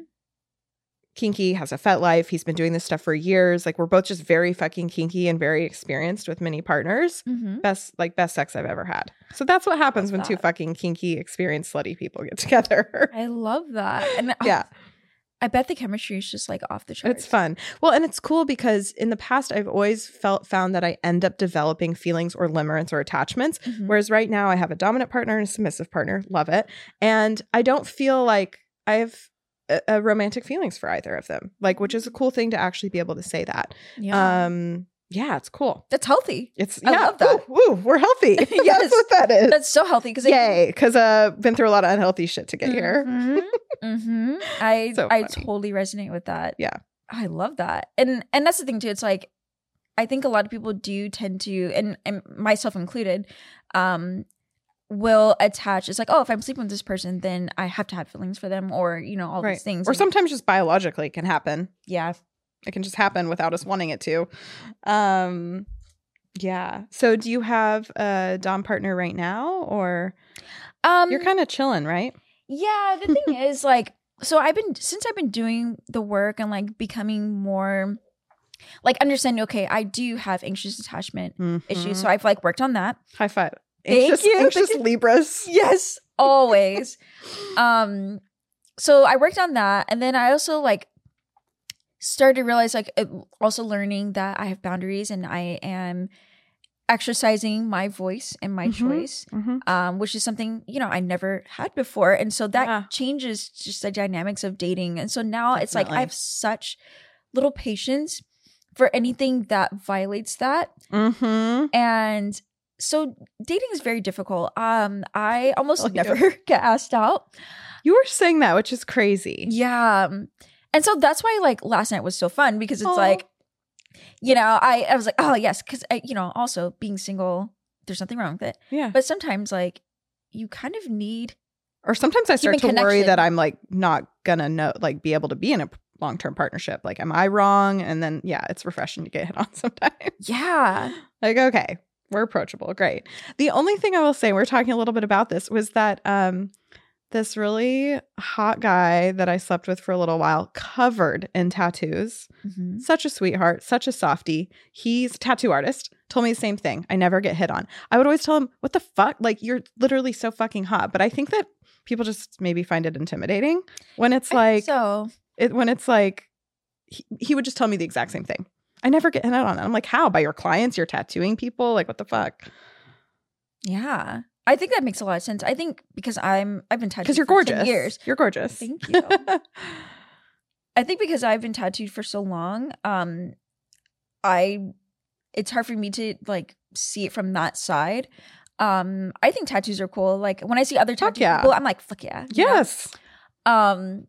kinky, has a fet life. He's been doing this stuff for years. Like we're both just very fucking kinky and very experienced with many partners. Mm-hmm. Best like best sex I've ever had. So that's what happens Love when two that. fucking kinky, experienced, slutty people get together. I love that. And Yeah. I bet the chemistry is just like off the charts. It's fun. Well, and it's cool because in the past, I've always felt found that I end up developing feelings or limerence or attachments. Mhm. Whereas right now, I have a dominant partner and a submissive partner. Love it. And I don't feel like I have a, a romantic feelings for either of them. Like, which is a cool thing to actually be able to say that. Yeah. Um, yeah, it's cool. That's healthy. It's I yeah. love that. Woo, woo, we're healthy. Yes. That's what that is. That's so healthy because Yay, because uh, been through a lot of unhealthy shit to get here. hmm I So I funny. totally resonate with that. Yeah. I love that. And and that's the thing too. It's like I think a lot of people do tend to, and, and myself included, um, will attach. It's like, oh, if I'm sleeping with this person, then I have to have feelings for them, or you know, all Right. these things. Or And- sometimes just biologically can happen. yeah. It can just happen without us wanting it to. Um, yeah. So do you have a dom partner right now, or Um, you're kind of chilling, right? Yeah, the thing is, like, so I've been, since I've been doing the work and like becoming more, like, understanding, okay, I do have anxious attachment issues. So I've like worked on that. High five. Thank anxious, you. Anxious Thank you. Libras. Yes, always. um, so I worked on that. And then I also like started to realize, like, uh, also learning that I have boundaries and I am exercising my voice and my Mhm. choice. Mm-hmm. Um, which is something, you know, I never had before. And so that Yeah. changes just the dynamics of dating. And so now it's like I Definitely. have such little patience for anything that violates that. Mm-hmm. And so dating is very difficult. Um, I almost Oh, you never get asked out. You were saying that, which is crazy. Yeah. Um, And so that's why like last night was so fun because it's Aw. like, you know, I, I was like, oh yes. Cause I, you know, also being single, there's nothing wrong with it. Yeah. But sometimes like you kind of need Or sometimes I start to Human worry connection. that I'm like not gonna know, like be able to be in a long-term partnership. Like, am I wrong? And then, yeah, it's refreshing to get hit on sometimes. Yeah. Like, okay, we're approachable. Great. The only thing I will say, we we're talking a little bit about this, was that um, this really hot guy that I slept with for a little while, covered in tattoos, Mhm. such a sweetheart, such a softie. He's a tattoo artist. Told me the same thing. I never get hit on. I would always tell him, what the fuck? Like, you're literally so fucking hot. But I think that people just maybe find it intimidating when it's like, so it, when it's like, he, he would just tell me the exact same thing. I never get hit on. I'm like, how? By your clients? You're tattooing people? Like, what the fuck? yeah. I think that makes a lot of sense. I think because I'm I've been tattooed because you're for gorgeous. ten years. You're gorgeous. Thank you. I think because I've been tattooed for so long, um, I it's hard for me to like see it from that side. Um, I think tattoos are cool. Like when I see other tattoo yeah. people, I'm like, fuck yeah. you know? Yes. Um,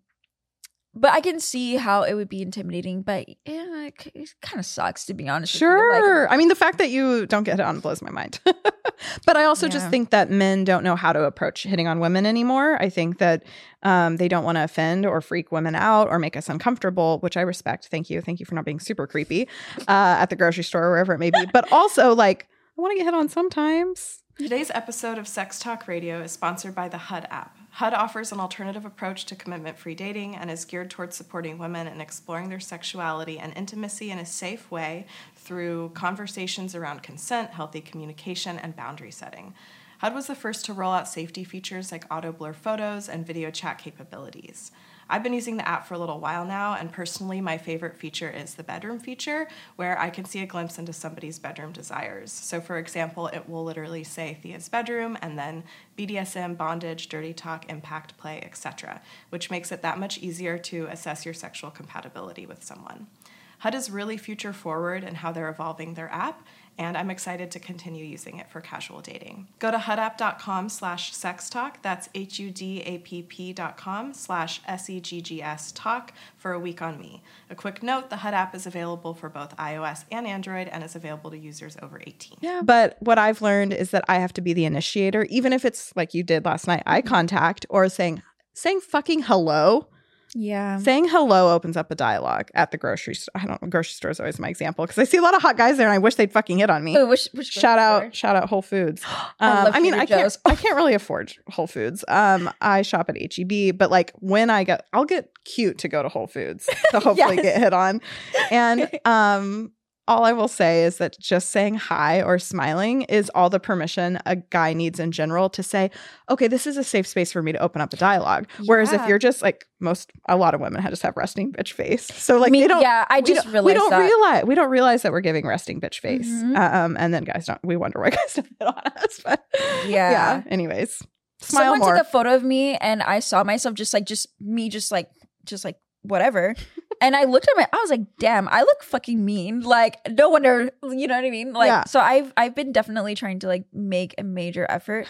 but I can see how it would be intimidating. But yeah, it, it kind of sucks to be honest. Sure. With you. Like, I mean, the fact that you don't get it on blows my mind. But I also Yeah. just think that men don't know how to approach hitting on women anymore. I think that um, they don't want to offend or freak women out or make us uncomfortable, which I respect. Thank you. Thank you for not being super creepy uh, at the grocery store or wherever it may be. But also, like, I want to get hit on sometimes. Today's episode of Sex Talk Radio is sponsored by the H U D app. H U D offers an alternative approach to commitment-free dating and is geared towards supporting women in exploring their sexuality and intimacy in a safe way through conversations around consent, healthy communication, and boundary setting. H U D was the first to roll out safety features like auto-blur photos and video chat capabilities. I've been using the app for a little while now, and personally, my favorite feature is the bedroom feature, where I can see a glimpse into somebody's bedroom desires. So, for example, it will literally say Thea's bedroom, and then B D S M, bondage, dirty talk, impact play, et cetera, which makes it that much easier to assess your sexual compatibility with someone. H U D is really future forward in how they're evolving their app, and I'm excited to continue using it for casual dating. Go to hudapp.com slash sex talk. That's H-U-D-A-P-P dot com slash S-E-G-G-S talk for a week on me. A quick note, the H U D app is available for both iOS and Android and is available to users over eighteen. Yeah. But what I've learned is that I have to be the initiator, even if it's like you did last night, eye contact or saying, saying fucking hello. yeah. Saying hello opens up a dialogue at the grocery store. I don't know. Grocery store is always my example because I see a lot of hot guys there and I wish they'd fucking hit on me. Oh, which, which Shout out, store? shout out Whole Foods. I Um, love I mean, Trader I can't, Joe's. I can't really afford Whole Foods. Um, I shop at H E B, but like when I get, I'll get cute to go to Whole Foods to hopefully Yes. get hit on. And um, all I will say is that just saying hi or smiling is all the permission a guy needs in general to say, okay, this is a safe space for me to open up a dialogue. Whereas if Yeah. you're just like most, a lot of women just have resting bitch face. So like I mean, they don't, yeah, I we just don't, realized we don't that. realize we don't realize that we're giving resting bitch face. Mhm. Um, and then guys don't. We wonder why guys don't hit on us. But Yeah. yeah. Anyways, smile Someone more. took a photo of me and I saw myself just like just me just like just like whatever. And I looked at my I was like, damn, I look fucking mean. Like no wonder, you know what I mean? Like Yeah. so I've I've been definitely trying to like make a major effort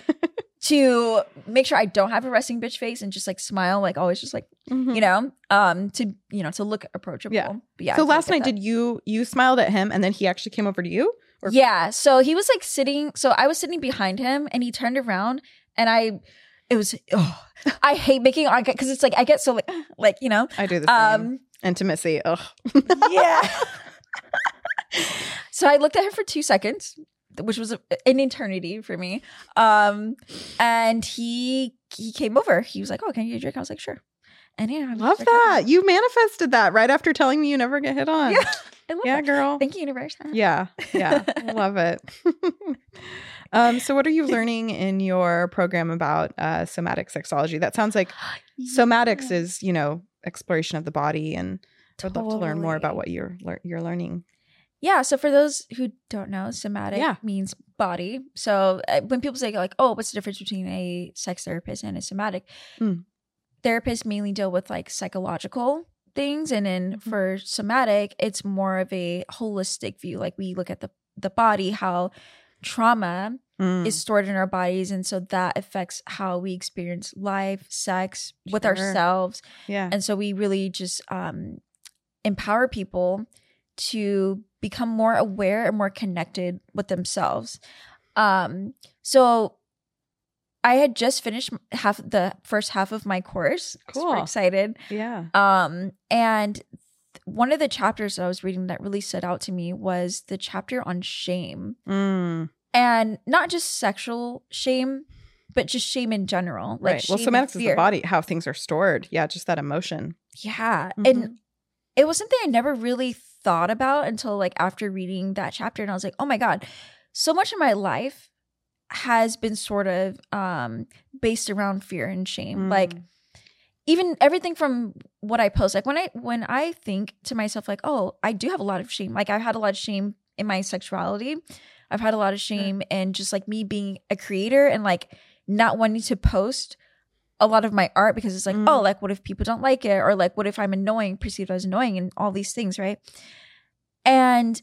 to make sure I don't have a resting bitch face and just like smile, like always just like, Mhm. you know, um to you know, to look approachable. Yeah. But yeah. So I last get night, that. did you you smiled at him and then he actually came over to you? Or- Yeah. So he was like sitting, so I was sitting behind him and he turned around and I, it was, oh, I hate making eye because it's like, I get so like, like, you know, I do the same. um, Intimacy. Ugh. yeah. So I looked at him for two seconds, which was a, an eternity for me. Um, and he, he came over. He was like, oh, can you get a drink? I was like, sure. And yeah, I was Love like, that. You manifested that right after telling me you never get hit on. Yeah. I love Yeah, that. girl. Thank you, universe. Yeah. Yeah. I love it. um, so what are you learning in your program about uh, somatic sexology? That sounds like somatics Yeah. is, you know, exploration of the body, and I'd love to learn more about Totally. what you're lear- you're learning. Yeah, so for those who don't know, somatic Yeah. means body. So uh, when people say like, "Oh, what's the difference between a sex therapist and a somatic?" Mm. Therapists mainly deal with like psychological things, and then Mhm. for somatic, it's more of a holistic view. Like we look at the the body, how trauma Mm. is stored in our bodies, and so that affects how we experience life, sex with Sure. ourselves. Yeah. And so we really just um, empower people to become more aware and more connected with themselves. Um, so I had just finished half the first half of my course. Cool. Super excited. Yeah. Um, and th- one of the chapters that I was reading that really stood out to me was the chapter on shame. Mm. And not just sexual shame, but just shame in general. Like Right. Well, shame and somatics is the fear. body, how things are stored. Yeah. Just that emotion. Yeah. Mhm. And it was something I never really thought about until like after reading that chapter. And I was like, oh my God, so much of my life has been sort of um based around fear and shame. Mm. Like even everything from what I post, like when I when I think to myself, like, oh, I do have a lot of shame. Like I've had a lot of shame in my sexuality. I've had a lot of shame and just like me being a creator and like not wanting to post a lot of my art because it's like, mm. oh, like what if people don't like it? Or like what if I'm annoying, perceived as annoying and all these things, right? And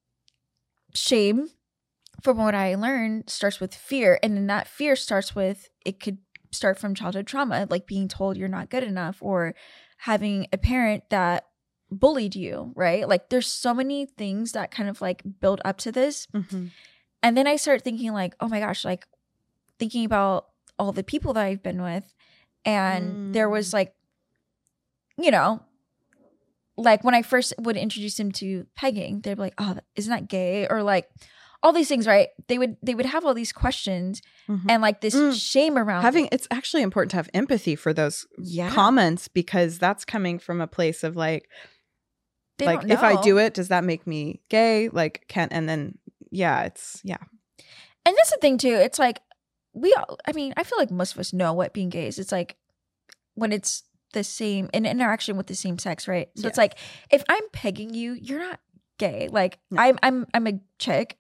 shame, from what I learned, starts with fear. And then that fear starts with, it could start from childhood trauma, like being told you're not good enough or having a parent that bullied you, right? Like there's so many things that kind of like build up to this. Mm-hmm. And then I start thinking like, oh my gosh, like thinking about all the people that I've been with. And mm. there was like, you know, like when I first would introduce him to pegging, they'd be like, oh, isn't that gay? Or like all these things, right? They would they would have all these questions mm-hmm. and like this mm. shame around having it. It's actually important to have empathy for those yeah. comments because that's coming from a place of like, They like if I do it, does that make me gay? Like can and then yeah, it's yeah. And that's the thing too. It's like we all, I mean, I feel like most of us know what being gay is. It's like when it's the same an interaction with the same sex, right? So yes. it's like if I'm pegging you, you're not gay. Like no. I'm I'm I'm a chick.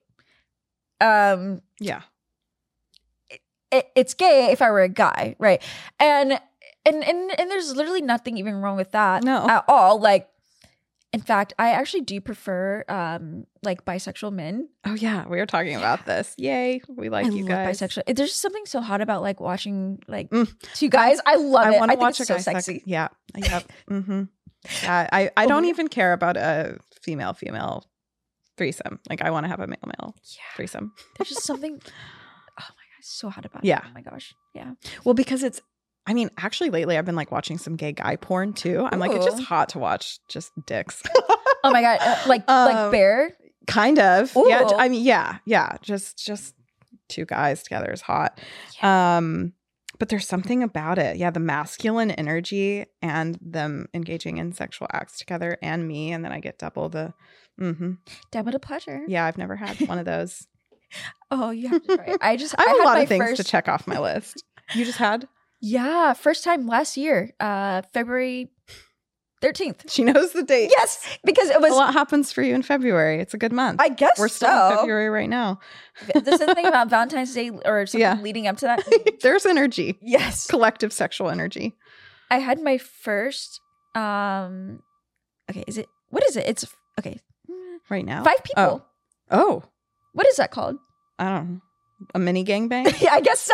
Um yeah. It, it, it's gay if I were a guy, right? And and and and there's literally nothing even wrong with that no. at all. Like in fact, I actually do prefer um, like bisexual men. Oh yeah, we were talking about this. Yay, we like I you love guys. Bisexual. There's just something so hot about like watching like mm. two guys. I love I it. Want to I watch think it's a so guy sexy. Sex. Yeah, yep. mm-hmm. Yeah, I I don't oh, even care about a female female threesome. Like I want to have a male male yeah. threesome. There's just something. Oh my god, so hot about yeah. it. Oh my gosh. Yeah. Well, because it's. I mean, actually, lately I've been like watching some gay guy porn too. I'm Ooh. like, it's just hot to watch just dicks. Oh my god, uh, like um, like Bear, kind of. Ooh. Yeah, I mean, yeah, yeah. Just just two guys together is hot. Yeah. Um, but there's something about it. Yeah, the masculine energy and them engaging in sexual acts together, and me, and then I get double the. Mm-hmm. Double the pleasure. Yeah, I've never had one of those. Oh, you have to try it. I just I have I a lot of things first... to check off my list. You just had. Yeah, first time last year, uh, February thirteenth. She knows the date. Yes, because it was a lot happens for you in February. It's a good month. I guess we're still so. in February right now. There's something about Valentine's Day or something yeah. leading up to that. There's energy. Yes, collective sexual energy. I had my first. Um, okay, is it what is it? It's okay. Right now, five people. Oh, oh. What is that called? I don't know. A mini gangbang? Yeah, I guess so.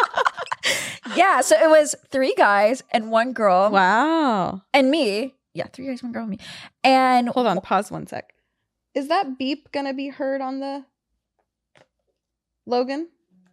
Yeah, so it was three guys and one girl. Wow. And me. Yeah, three guys, one girl, and me. And hold on, pause one sec. Is that beep going to be heard on the Logan?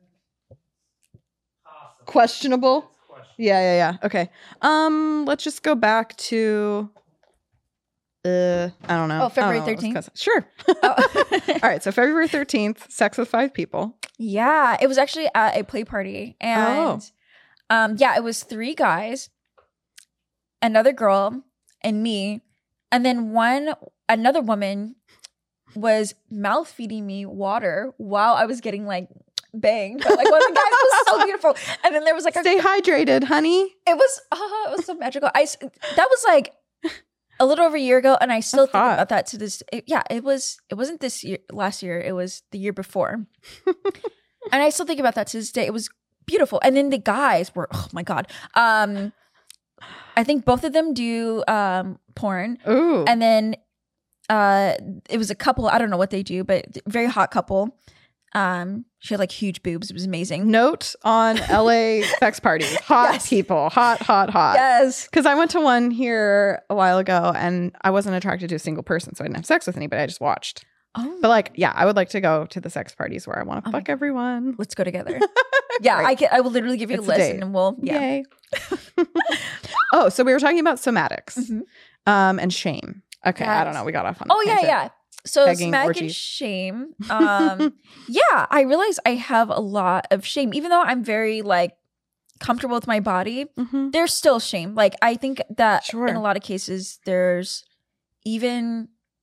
Awesome. Questionable? Yeah, yeah, yeah. Okay. Um, let's just go back to uh I don't know. Oh, February thirteenth? Sure. Oh. All right, so February thirteenth, sex with five people. Yeah, it was actually at a play party. And oh. um yeah, it was three guys, another girl, and me. And then one another woman was mouth feeding me water while I was getting like banged. But like one of the guys was so beautiful. And then there was like a, stay hydrated, honey. It was uh, it was so magical. I that was like a little over a year ago, and I still That's think hot. about that to this. It, yeah, it was. It wasn't this year, last year. It was the year before, and I still think about that to this day. It was beautiful. And then the guys were, oh my god. Um, I think both of them do um porn. Ooh, and then uh, it was a couple. I don't know what they do, but very hot couple. Um, she had like huge boobs. It was amazing. Note on L A sex parties. Hot yes. people. Hot, hot, hot. Yes. Because I went to one here a while ago and I wasn't attracted to a single person, so I didn't have sex with anybody. I just watched. Oh. But like, yeah, I would like to go to the sex parties where I want to oh fuck everyone. Let's go together. Yeah, right. I can, I will literally give you it's a list a and we'll, yeah. Yay. Oh, so we were talking about somatics mm-hmm. um, and shame. Okay, yes. I don't know. We got off on Oh, yeah, tangent. yeah. So Pegging, smack orgies. and shame. Um, yeah, I realize I have a lot of shame. Even though I'm very like comfortable with my body, mm-hmm. there's still shame. Like I think that sure. in a lot of cases, there's even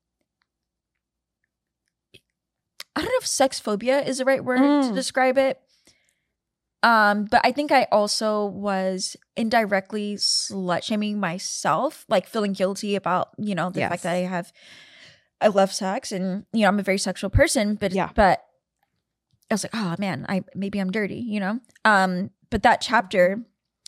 I don't know if sex phobia is the right word mm. to describe it. Um, but I think I also was indirectly slut shaming myself, like feeling guilty about, you know, the yes. fact that I have I love sex, and you know, I'm a very sexual person, but Yeah. but I was like, oh man, I maybe I'm dirty, you know. Um, but that chapter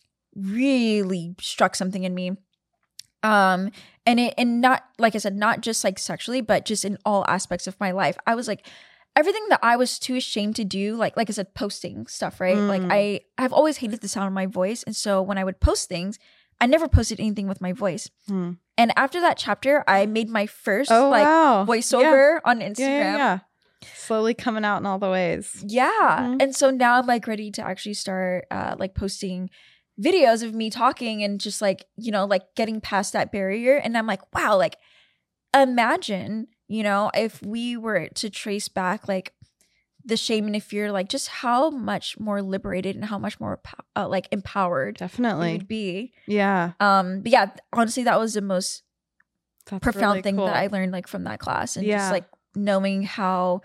really struck something in me. Um, and it and not like I said, not just like sexually, but just in all aspects of my life. I was like, everything that I was too ashamed to do, like like I said, posting stuff, right? Mm. Like I I've always hated the sound of my voice, and so when I would post things, I never posted anything with my voice. Mm. And after that chapter, I made my first Oh, like wow. voiceover Yeah. on Instagram. Yeah, yeah, yeah. Slowly coming out in all the ways. Yeah. Mhm. And so now I'm like ready to actually start uh, like posting videos of me talking and just like, you know, like getting past that barrier. And I'm like, wow, like imagine, you know, if we were to trace back like the shame and the fear, like just how much more liberated and how much more uh, like empowered we Definitely. would be. Yeah. Um, but yeah, honestly, that was the most That's profound really thing cool. that I learned like from that class, and Yeah. just like knowing how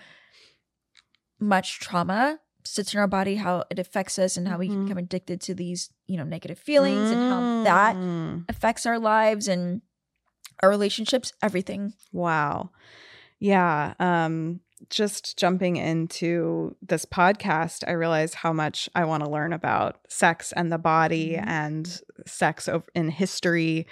much trauma sits in our body, how it affects us, and how we Mhm. become addicted to these, you know, negative feelings, and how that Mm. affects our lives and our relationships, everything. Wow. Yeah. Um, just jumping into this podcast, I realized how much I want to learn about sex and the body Mhm. and sex over in history.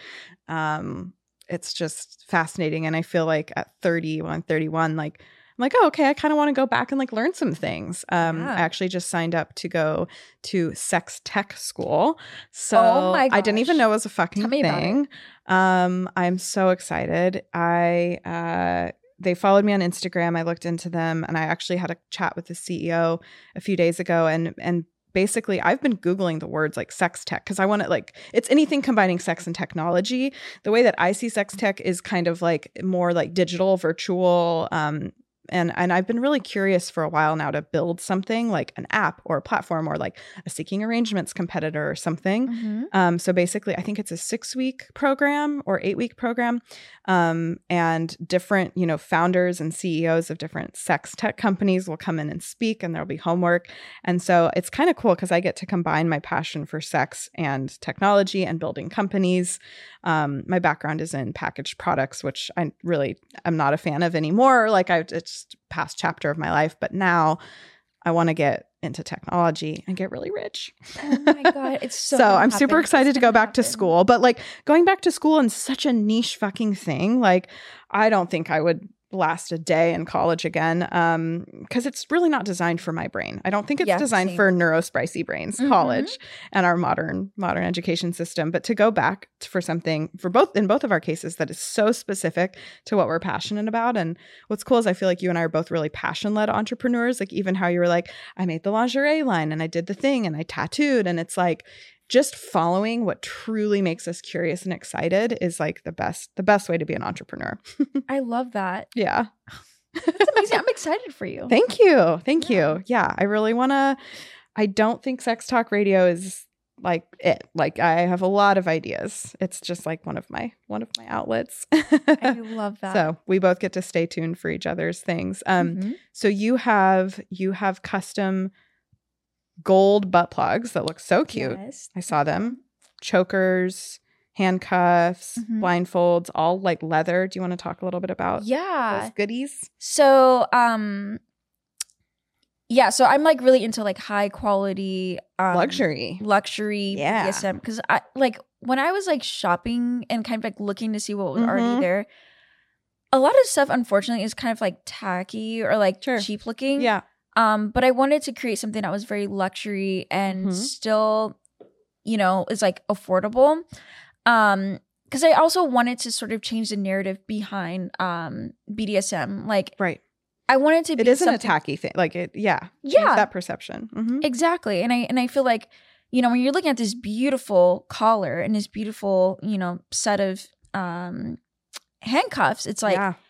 Um, it's just fascinating. And I feel like at thirty, when I'm thirty-one, like, I'm like, oh, okay, I kind of want to go back and like learn some things. Um, Yeah. I actually just signed up to go to sex tech school. So Oh my I didn't even gosh. know it was a fucking Tell me about it. thing. Um, I'm so excited. I, uh, they followed me on Instagram. I looked into them, and I actually had a chat with the C E O a few days ago. And, and basically I've been Googling the words like sex tech, because I want to like, it's anything combining sex and technology. The way that I see sex tech is kind of like more like digital, virtual, um, And and I've been really curious for a while now to build something like an app or a platform or like a Seeking Arrangements competitor or something. Mhm. Um, so basically, I think it's a six week program or eight week program, um, and different, you know, founders and C E Os of different sex tech companies will come in and speak, and there'll be homework. And so it's kind of cool because I get to combine my passion for sex and technology and building companies. Um, my background is in packaged products, which I really am not a fan of anymore. Like I, it's past chapter of my life, but now I want to get into technology and get really rich. Oh my God. It's so So gonna I'm super happen. excited It's to go gonna back to happen. school, but like going back to school is such a niche fucking thing. Like I don't think I would last a day in college again, um because it's really not designed for my brain. I don't think it's Yeah, designed same. for neurospicy brains, Mhm. college and our modern modern education system. But to go back t- for something for both in both of our cases that is so specific to what we're passionate about. And what's cool is I feel like you and I are both really passion-led entrepreneurs. Like even how you were like, I made the lingerie line and I did the thing and I tattooed, and it's like just following what truly makes us curious and excited is like the best the best way to be an entrepreneur. I love that. Yeah. That's amazing. I'm excited for you. Thank you. Thank Yeah. you. Yeah. I really want to, I don't think sex talk radio is like it. Like I have a lot of ideas. It's just like one of my, one of my outlets. I love that. So we both get to stay tuned for each other's things. Um, Mhm. so you have, you have custom gold butt plugs that look so cute. Yes. I saw them. Chokers, handcuffs, Mhm. blindfolds, all like leather. Do you want to talk a little bit about Yeah. those goodies? So, um, yeah. So I'm like really into like high quality um, Luxury. luxury Yeah. B D S M, because I like when I was like shopping and kind of like looking to see what was Mhm. already there. A lot of stuff, unfortunately, is kind of like tacky or like Sure. cheap looking. Yeah. Um, but I wanted to create something that was very luxury and Mhm. still, you know, is like affordable. Um, because I also wanted to sort of change the narrative behind um B D S M. Like Right. I wanted to be It isn't a something- tacky thing. Like it, yeah. Change Yeah. that perception. Mhm. Exactly. And I and I feel like, you know, when you're looking at this beautiful collar and this beautiful, you know, set of um handcuffs, it's like yeah.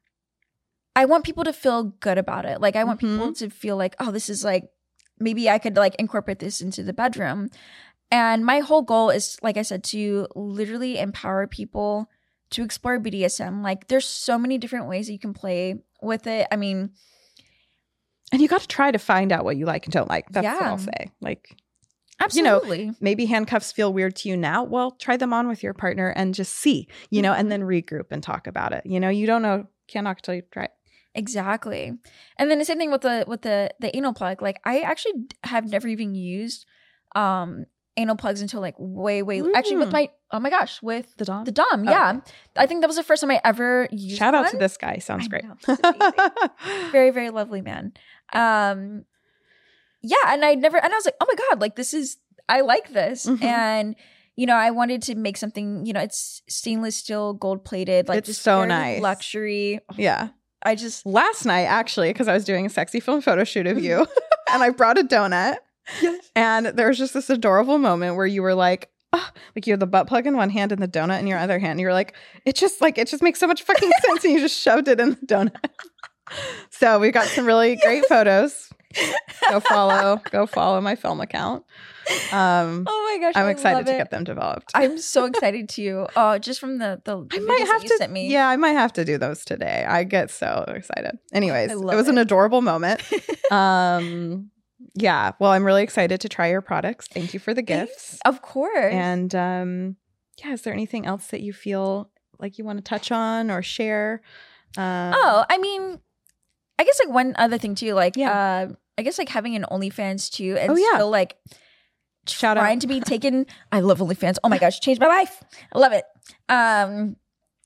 I want people to feel good about it. Like I want people Mhm. to feel like, oh, this is like maybe I could like incorporate this into the bedroom. And my whole goal is, like I said, to literally empower people to explore B D S M. Like there's so many different ways that you can play with it. I mean, And you got to try to find out what you like and don't like. That's what Yeah. I'll say. Like, Absolutely. You know, maybe handcuffs feel weird to you now. Well, try them on with your partner and just see, you know, and then regroup and talk about it. You know, you don't know, can't knock till you try it. Exactly. And then the same thing with the with the the anal plug. Like I actually have never even used um anal plugs until like way way mm. actually with my oh my gosh with the Dom the Dom oh, yeah okay. I think that was the first time I ever used shout one. out to this guy, sounds I great know, very very lovely man. Um yeah, and I never and I was like, oh my god, like this is I like this. Mm-hmm. And you know, I wanted to make something, you know, it's stainless steel, gold plated, like it's just so very nice luxury. Yeah. I just last night actually, because I was doing a sexy film photo shoot of you and I brought a donut. Yes. And there was just this adorable moment where you were like, oh, like you had the butt plug in one hand and the donut in your other hand. And you were like, it just like, it just makes so much fucking sense. And you just shoved it in the donut. So we got some really great yes. photos. Go follow, go follow my film account. Um, oh my gosh, I'm I excited to it. get them developed. I'm so excited to. Oh, uh, just from the the, the I might have that you to. Sent me. Yeah, I might have to do those today. I get so excited. Anyways, it was it. an adorable moment. um, yeah. Well, I'm really excited to try your products. Thank you for the gifts. Thanks. Of course. And um, yeah, is there anything else that you feel like you want to touch on or share? Um, oh, I mean, I guess like one other thing too, like yeah. uh, I guess like having an OnlyFans too, and oh, yeah. still like Shout trying out. to be taken. I love OnlyFans. Oh my gosh, changed my life. I love it. Um,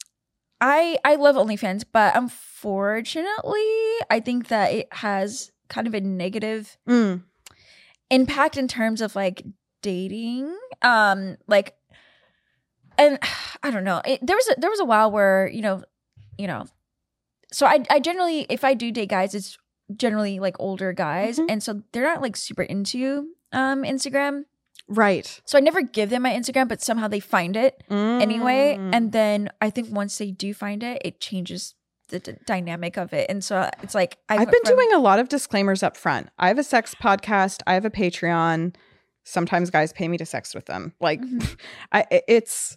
I I love OnlyFans, but unfortunately, I think that it has kind of a negative mm. impact in terms of like dating. Um, like, and I don't know. It, there was a, there was a while where you know, you know. So I I generally, if I do date guys, it's generally like older guys, mm-hmm. and so they're not like super into um Instagram. Right. So I never give them my Instagram, but somehow they find it mm. anyway. And then I think once they do find it, it changes the d- dynamic of it. And so it's like I I've been from- doing a lot of disclaimers up front. I have a sex podcast. I have a Patreon. Sometimes guys pay me to sex with them. Like, mm-hmm. I it's.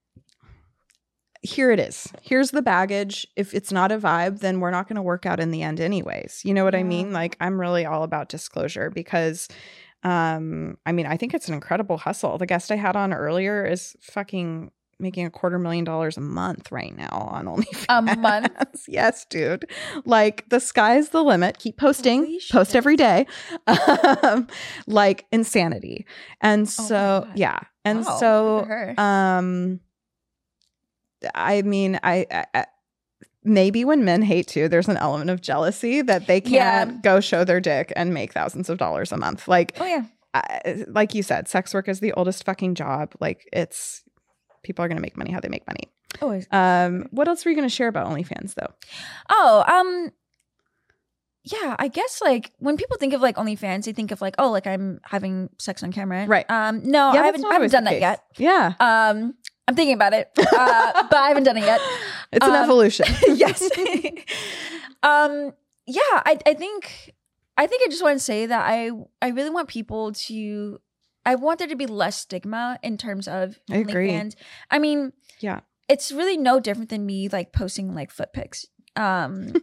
Here it is. Here's the baggage. If it's not a vibe, then we're not going to work out in the end anyways. You know what yeah. I mean? Like, I'm really all about disclosure because, um, I mean, I think it's an incredible hustle. The guest I had on earlier is fucking making a quarter million dollars a month right now on OnlyFans. A month? Yes, dude. Like, the sky's the limit. Keep posting. Holy Post shit. every day. Um, like, insanity. And so, oh yeah. And wow. so, um... I mean, I, I maybe when men hate too, there's an element of jealousy that they can't yeah. go show their dick and make thousands of dollars a month. Like, oh yeah, I, like you said, sex work is the oldest fucking job. Like, it's people are gonna make money how they make money. Always. Um, what else were you gonna share about OnlyFans though? Oh, um, yeah, I guess like when people think of like OnlyFans, they think of like, oh, like I'm having sex on camera, right? Um, no, yeah, I haven't, I haven't done that yet. Yeah. Um. I'm thinking about it, uh, but I haven't done it yet. It's um, an evolution. Yes. um, yeah, I, I think, I think I just want to say that I, I really want people to, I want there to be less stigma in terms of I agree. OnlyFans. I mean, yeah, it's really no different than me like posting like foot pics. Um,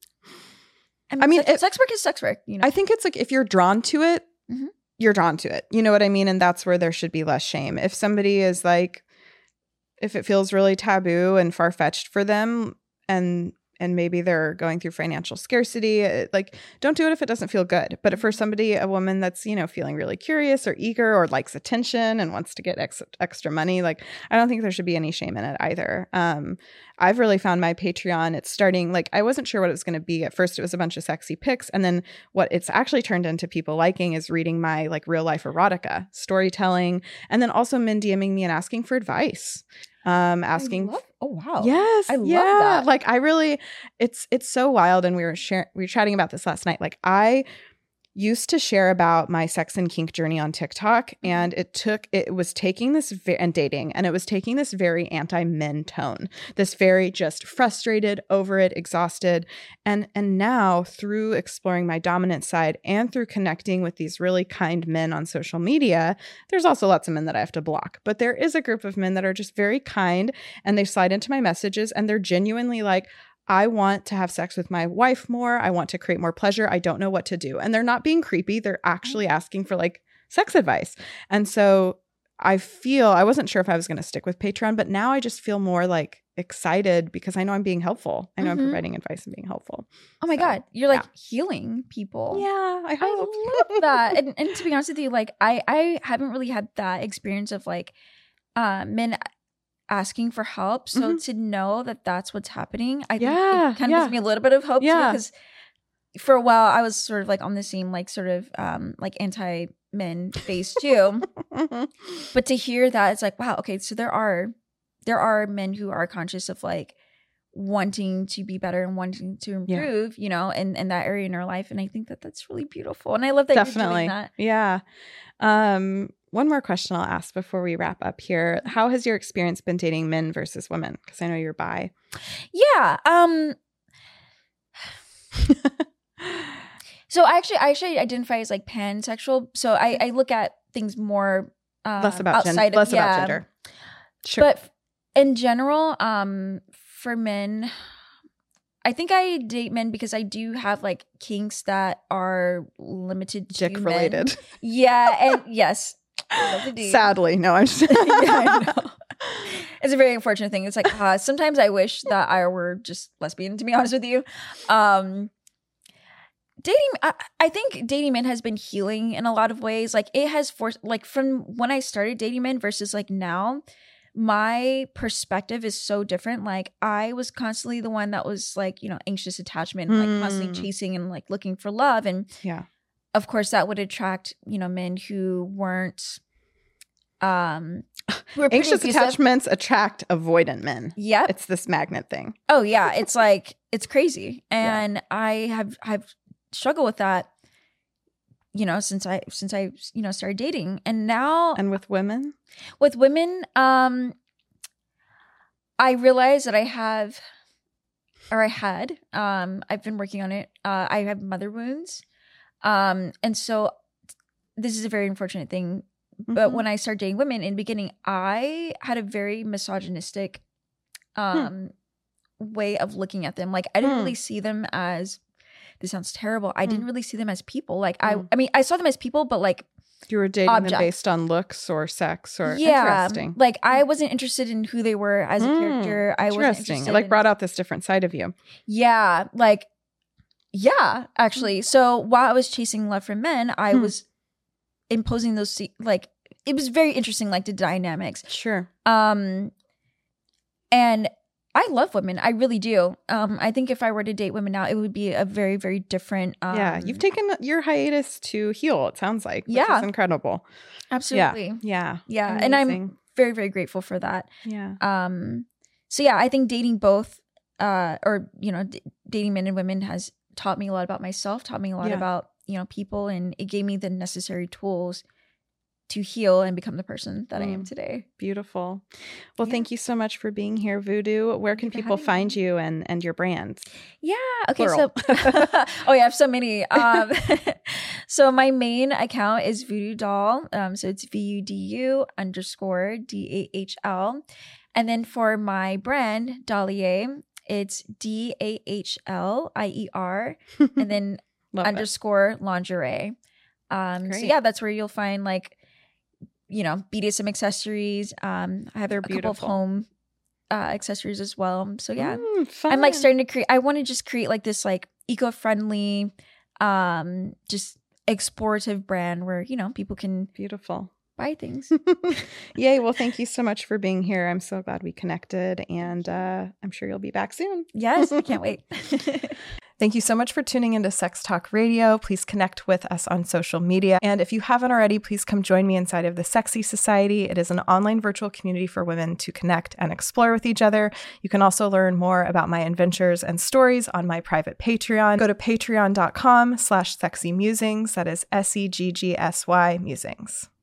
I mean, I mean sex, it, sex work is sex work. You know, I think it's like if you're drawn to it, mm-hmm. you're drawn to it. You know what I mean? And that's where there should be less shame. If somebody is like, if it feels really taboo and far-fetched for them and and maybe they're going through financial scarcity, it, like don't do it if it doesn't feel good. But for somebody, a woman that's, you know, feeling really curious or eager or likes attention and wants to get ex- extra money, like I don't think there should be any shame in it either. Um, I've really found my Patreon, it's starting, like I wasn't sure what it was going to be. At first it was a bunch of sexy pics. And then what it's actually turned into people liking is reading my like real life erotica, storytelling, and then also men DMing me and asking for advice. Um, asking, love, oh wow, yes, I love yeah. that. Like I really, it's it's so wild. And we were sharing, we were chatting about this last night. Like I used to share about my sex and kink journey on TikTok, and it took it was taking this ve- and dating, and it was taking this very anti-men tone, this very just frustrated, over it, exhausted, and and now through exploring my dominant side and through connecting with these really kind men on social media, there's also lots of men that I have to block, but there is a group of men that are just very kind, and they slide into my messages, and they're genuinely like, I want to have sex with my wife more. I want to create more pleasure. I don't know what to do. And they're not being creepy. They're actually asking for like sex advice. And so I feel, I wasn't sure if I was going to stick with Patreon, but now I just feel more like excited because I know I'm being helpful. I know Mm-hmm. I'm providing advice and being helpful. Oh my So, God. You're like yeah. healing people. Yeah, I hope. I love that. and, and to be honest with you, like I, I haven't really had that experience of like uh, men asking for help. So Mm-hmm. to know that that's what's happening, I think Yeah, it kind of yeah. gives me a little bit of hope Yeah. too. Because for a while I was sort of like on the same like sort of um, like anti-men phase too. Mhm. But to hear that, it's like, wow, okay, so there are there are men who are conscious of like wanting to be better and wanting to improve, yeah. you know, in, in that area in our life. And I think that that's really beautiful. And I love that Definitely. you're doing that. Yeah. Um, one more question I'll ask before we wrap up here. How has your experience been dating men versus women? Because I know you're bi. Yeah. Um. So I actually, I actually identify as like pansexual. So I, I look at things more um, less about outside gen- of less yeah. about gender. Sure. But in general, um, for men, I think I date men because I do have like kinks that are limited to dick men. related. Yeah, and yes. Sadly, no, I'm just yeah, I know. It's a very unfortunate thing. It's like uh, sometimes I wish that I were just lesbian, to be honest with you. Um, dating, I, I think dating men has been healing in a lot of ways. Like it has forced, like from when I started dating men versus like now, my perspective is so different. Like I was constantly the one that was like, you know, anxious attachment, mm. like constantly chasing and like looking for love. And yeah, of course that would attract, you know, men who weren't, um, who were anxious abusive. Attachments attract avoidant men. Yep. It's this magnet thing. Oh yeah. It's like, it's crazy. And yeah. I have, have struggled with that, you know, since I, since I, you know, started dating. And now. And with women? With women, um, I realize that I have, or I had, um, I've been working on it. Uh, I have mother wounds. Um, and so this is a very unfortunate thing. Mm-hmm. But when I started dating women in the beginning, I had a very misogynistic um, hmm. way of looking at them. Like I didn't hmm. really see them as, this sounds terrible. I hmm. didn't really see them as people. Like hmm. I, I mean, I saw them as people, but like, you were dating object. them based on looks or sex or yeah, interesting. Like I wasn't interested in who they were as a mm, character. I wasn't interested. It like in, brought out this different side of you. Yeah, like yeah, actually. So while I was chasing love from men, I hmm. was imposing those like it was very interesting, like the dynamics. Sure. Um, and I love women. I really do. Um, I think if I were to date women now, it would be a very, very different. Um, yeah, you've taken your hiatus to heal, it sounds like. Which yeah. is incredible. Absolutely. Yeah. Yeah. yeah. Amazing. And I'm very, very grateful for that. Yeah. Um. So yeah, I think dating both, uh, or, you know, d- dating men and women has taught me a lot about myself, taught me a lot yeah. about, you know, people, and it gave me the necessary tools to heal and become the person that mm. I am today. Beautiful. Well, yeah. thank you so much for being here, Voodoo. Where can people find me. you and, and your brands? Yeah. Okay. Plural. So, oh yeah, I have so many. Um, so my main account is Voodoo Doll. Um, so it's V U D U underscore D A H L. And then for my brand, Dahlier, it's D A H L I E R and then underscore it. lingerie. Um, so yeah, that's where you'll find like, you know, B D S M accessories. Um, I have They're a beautiful. couple of home uh, accessories as well. So yeah, mm, I'm like starting to create, I want to just create like this like eco-friendly, um, just explorative brand where, you know, people can beautiful buy things. Yay. Well, thank you so much for being here. I'm so glad we connected, and uh, I'm sure you'll be back soon. Yes, I can't wait. Thank you so much for tuning into Sex Talk Radio. Please connect with us on social media. And if you haven't already, please come join me inside of the Sexy Society. It is an online virtual community for women to connect and explore with each other. You can also learn more about my adventures and stories on my private Patreon. Go to patreon.com slash sexy musings. That is S E G G S Y musings.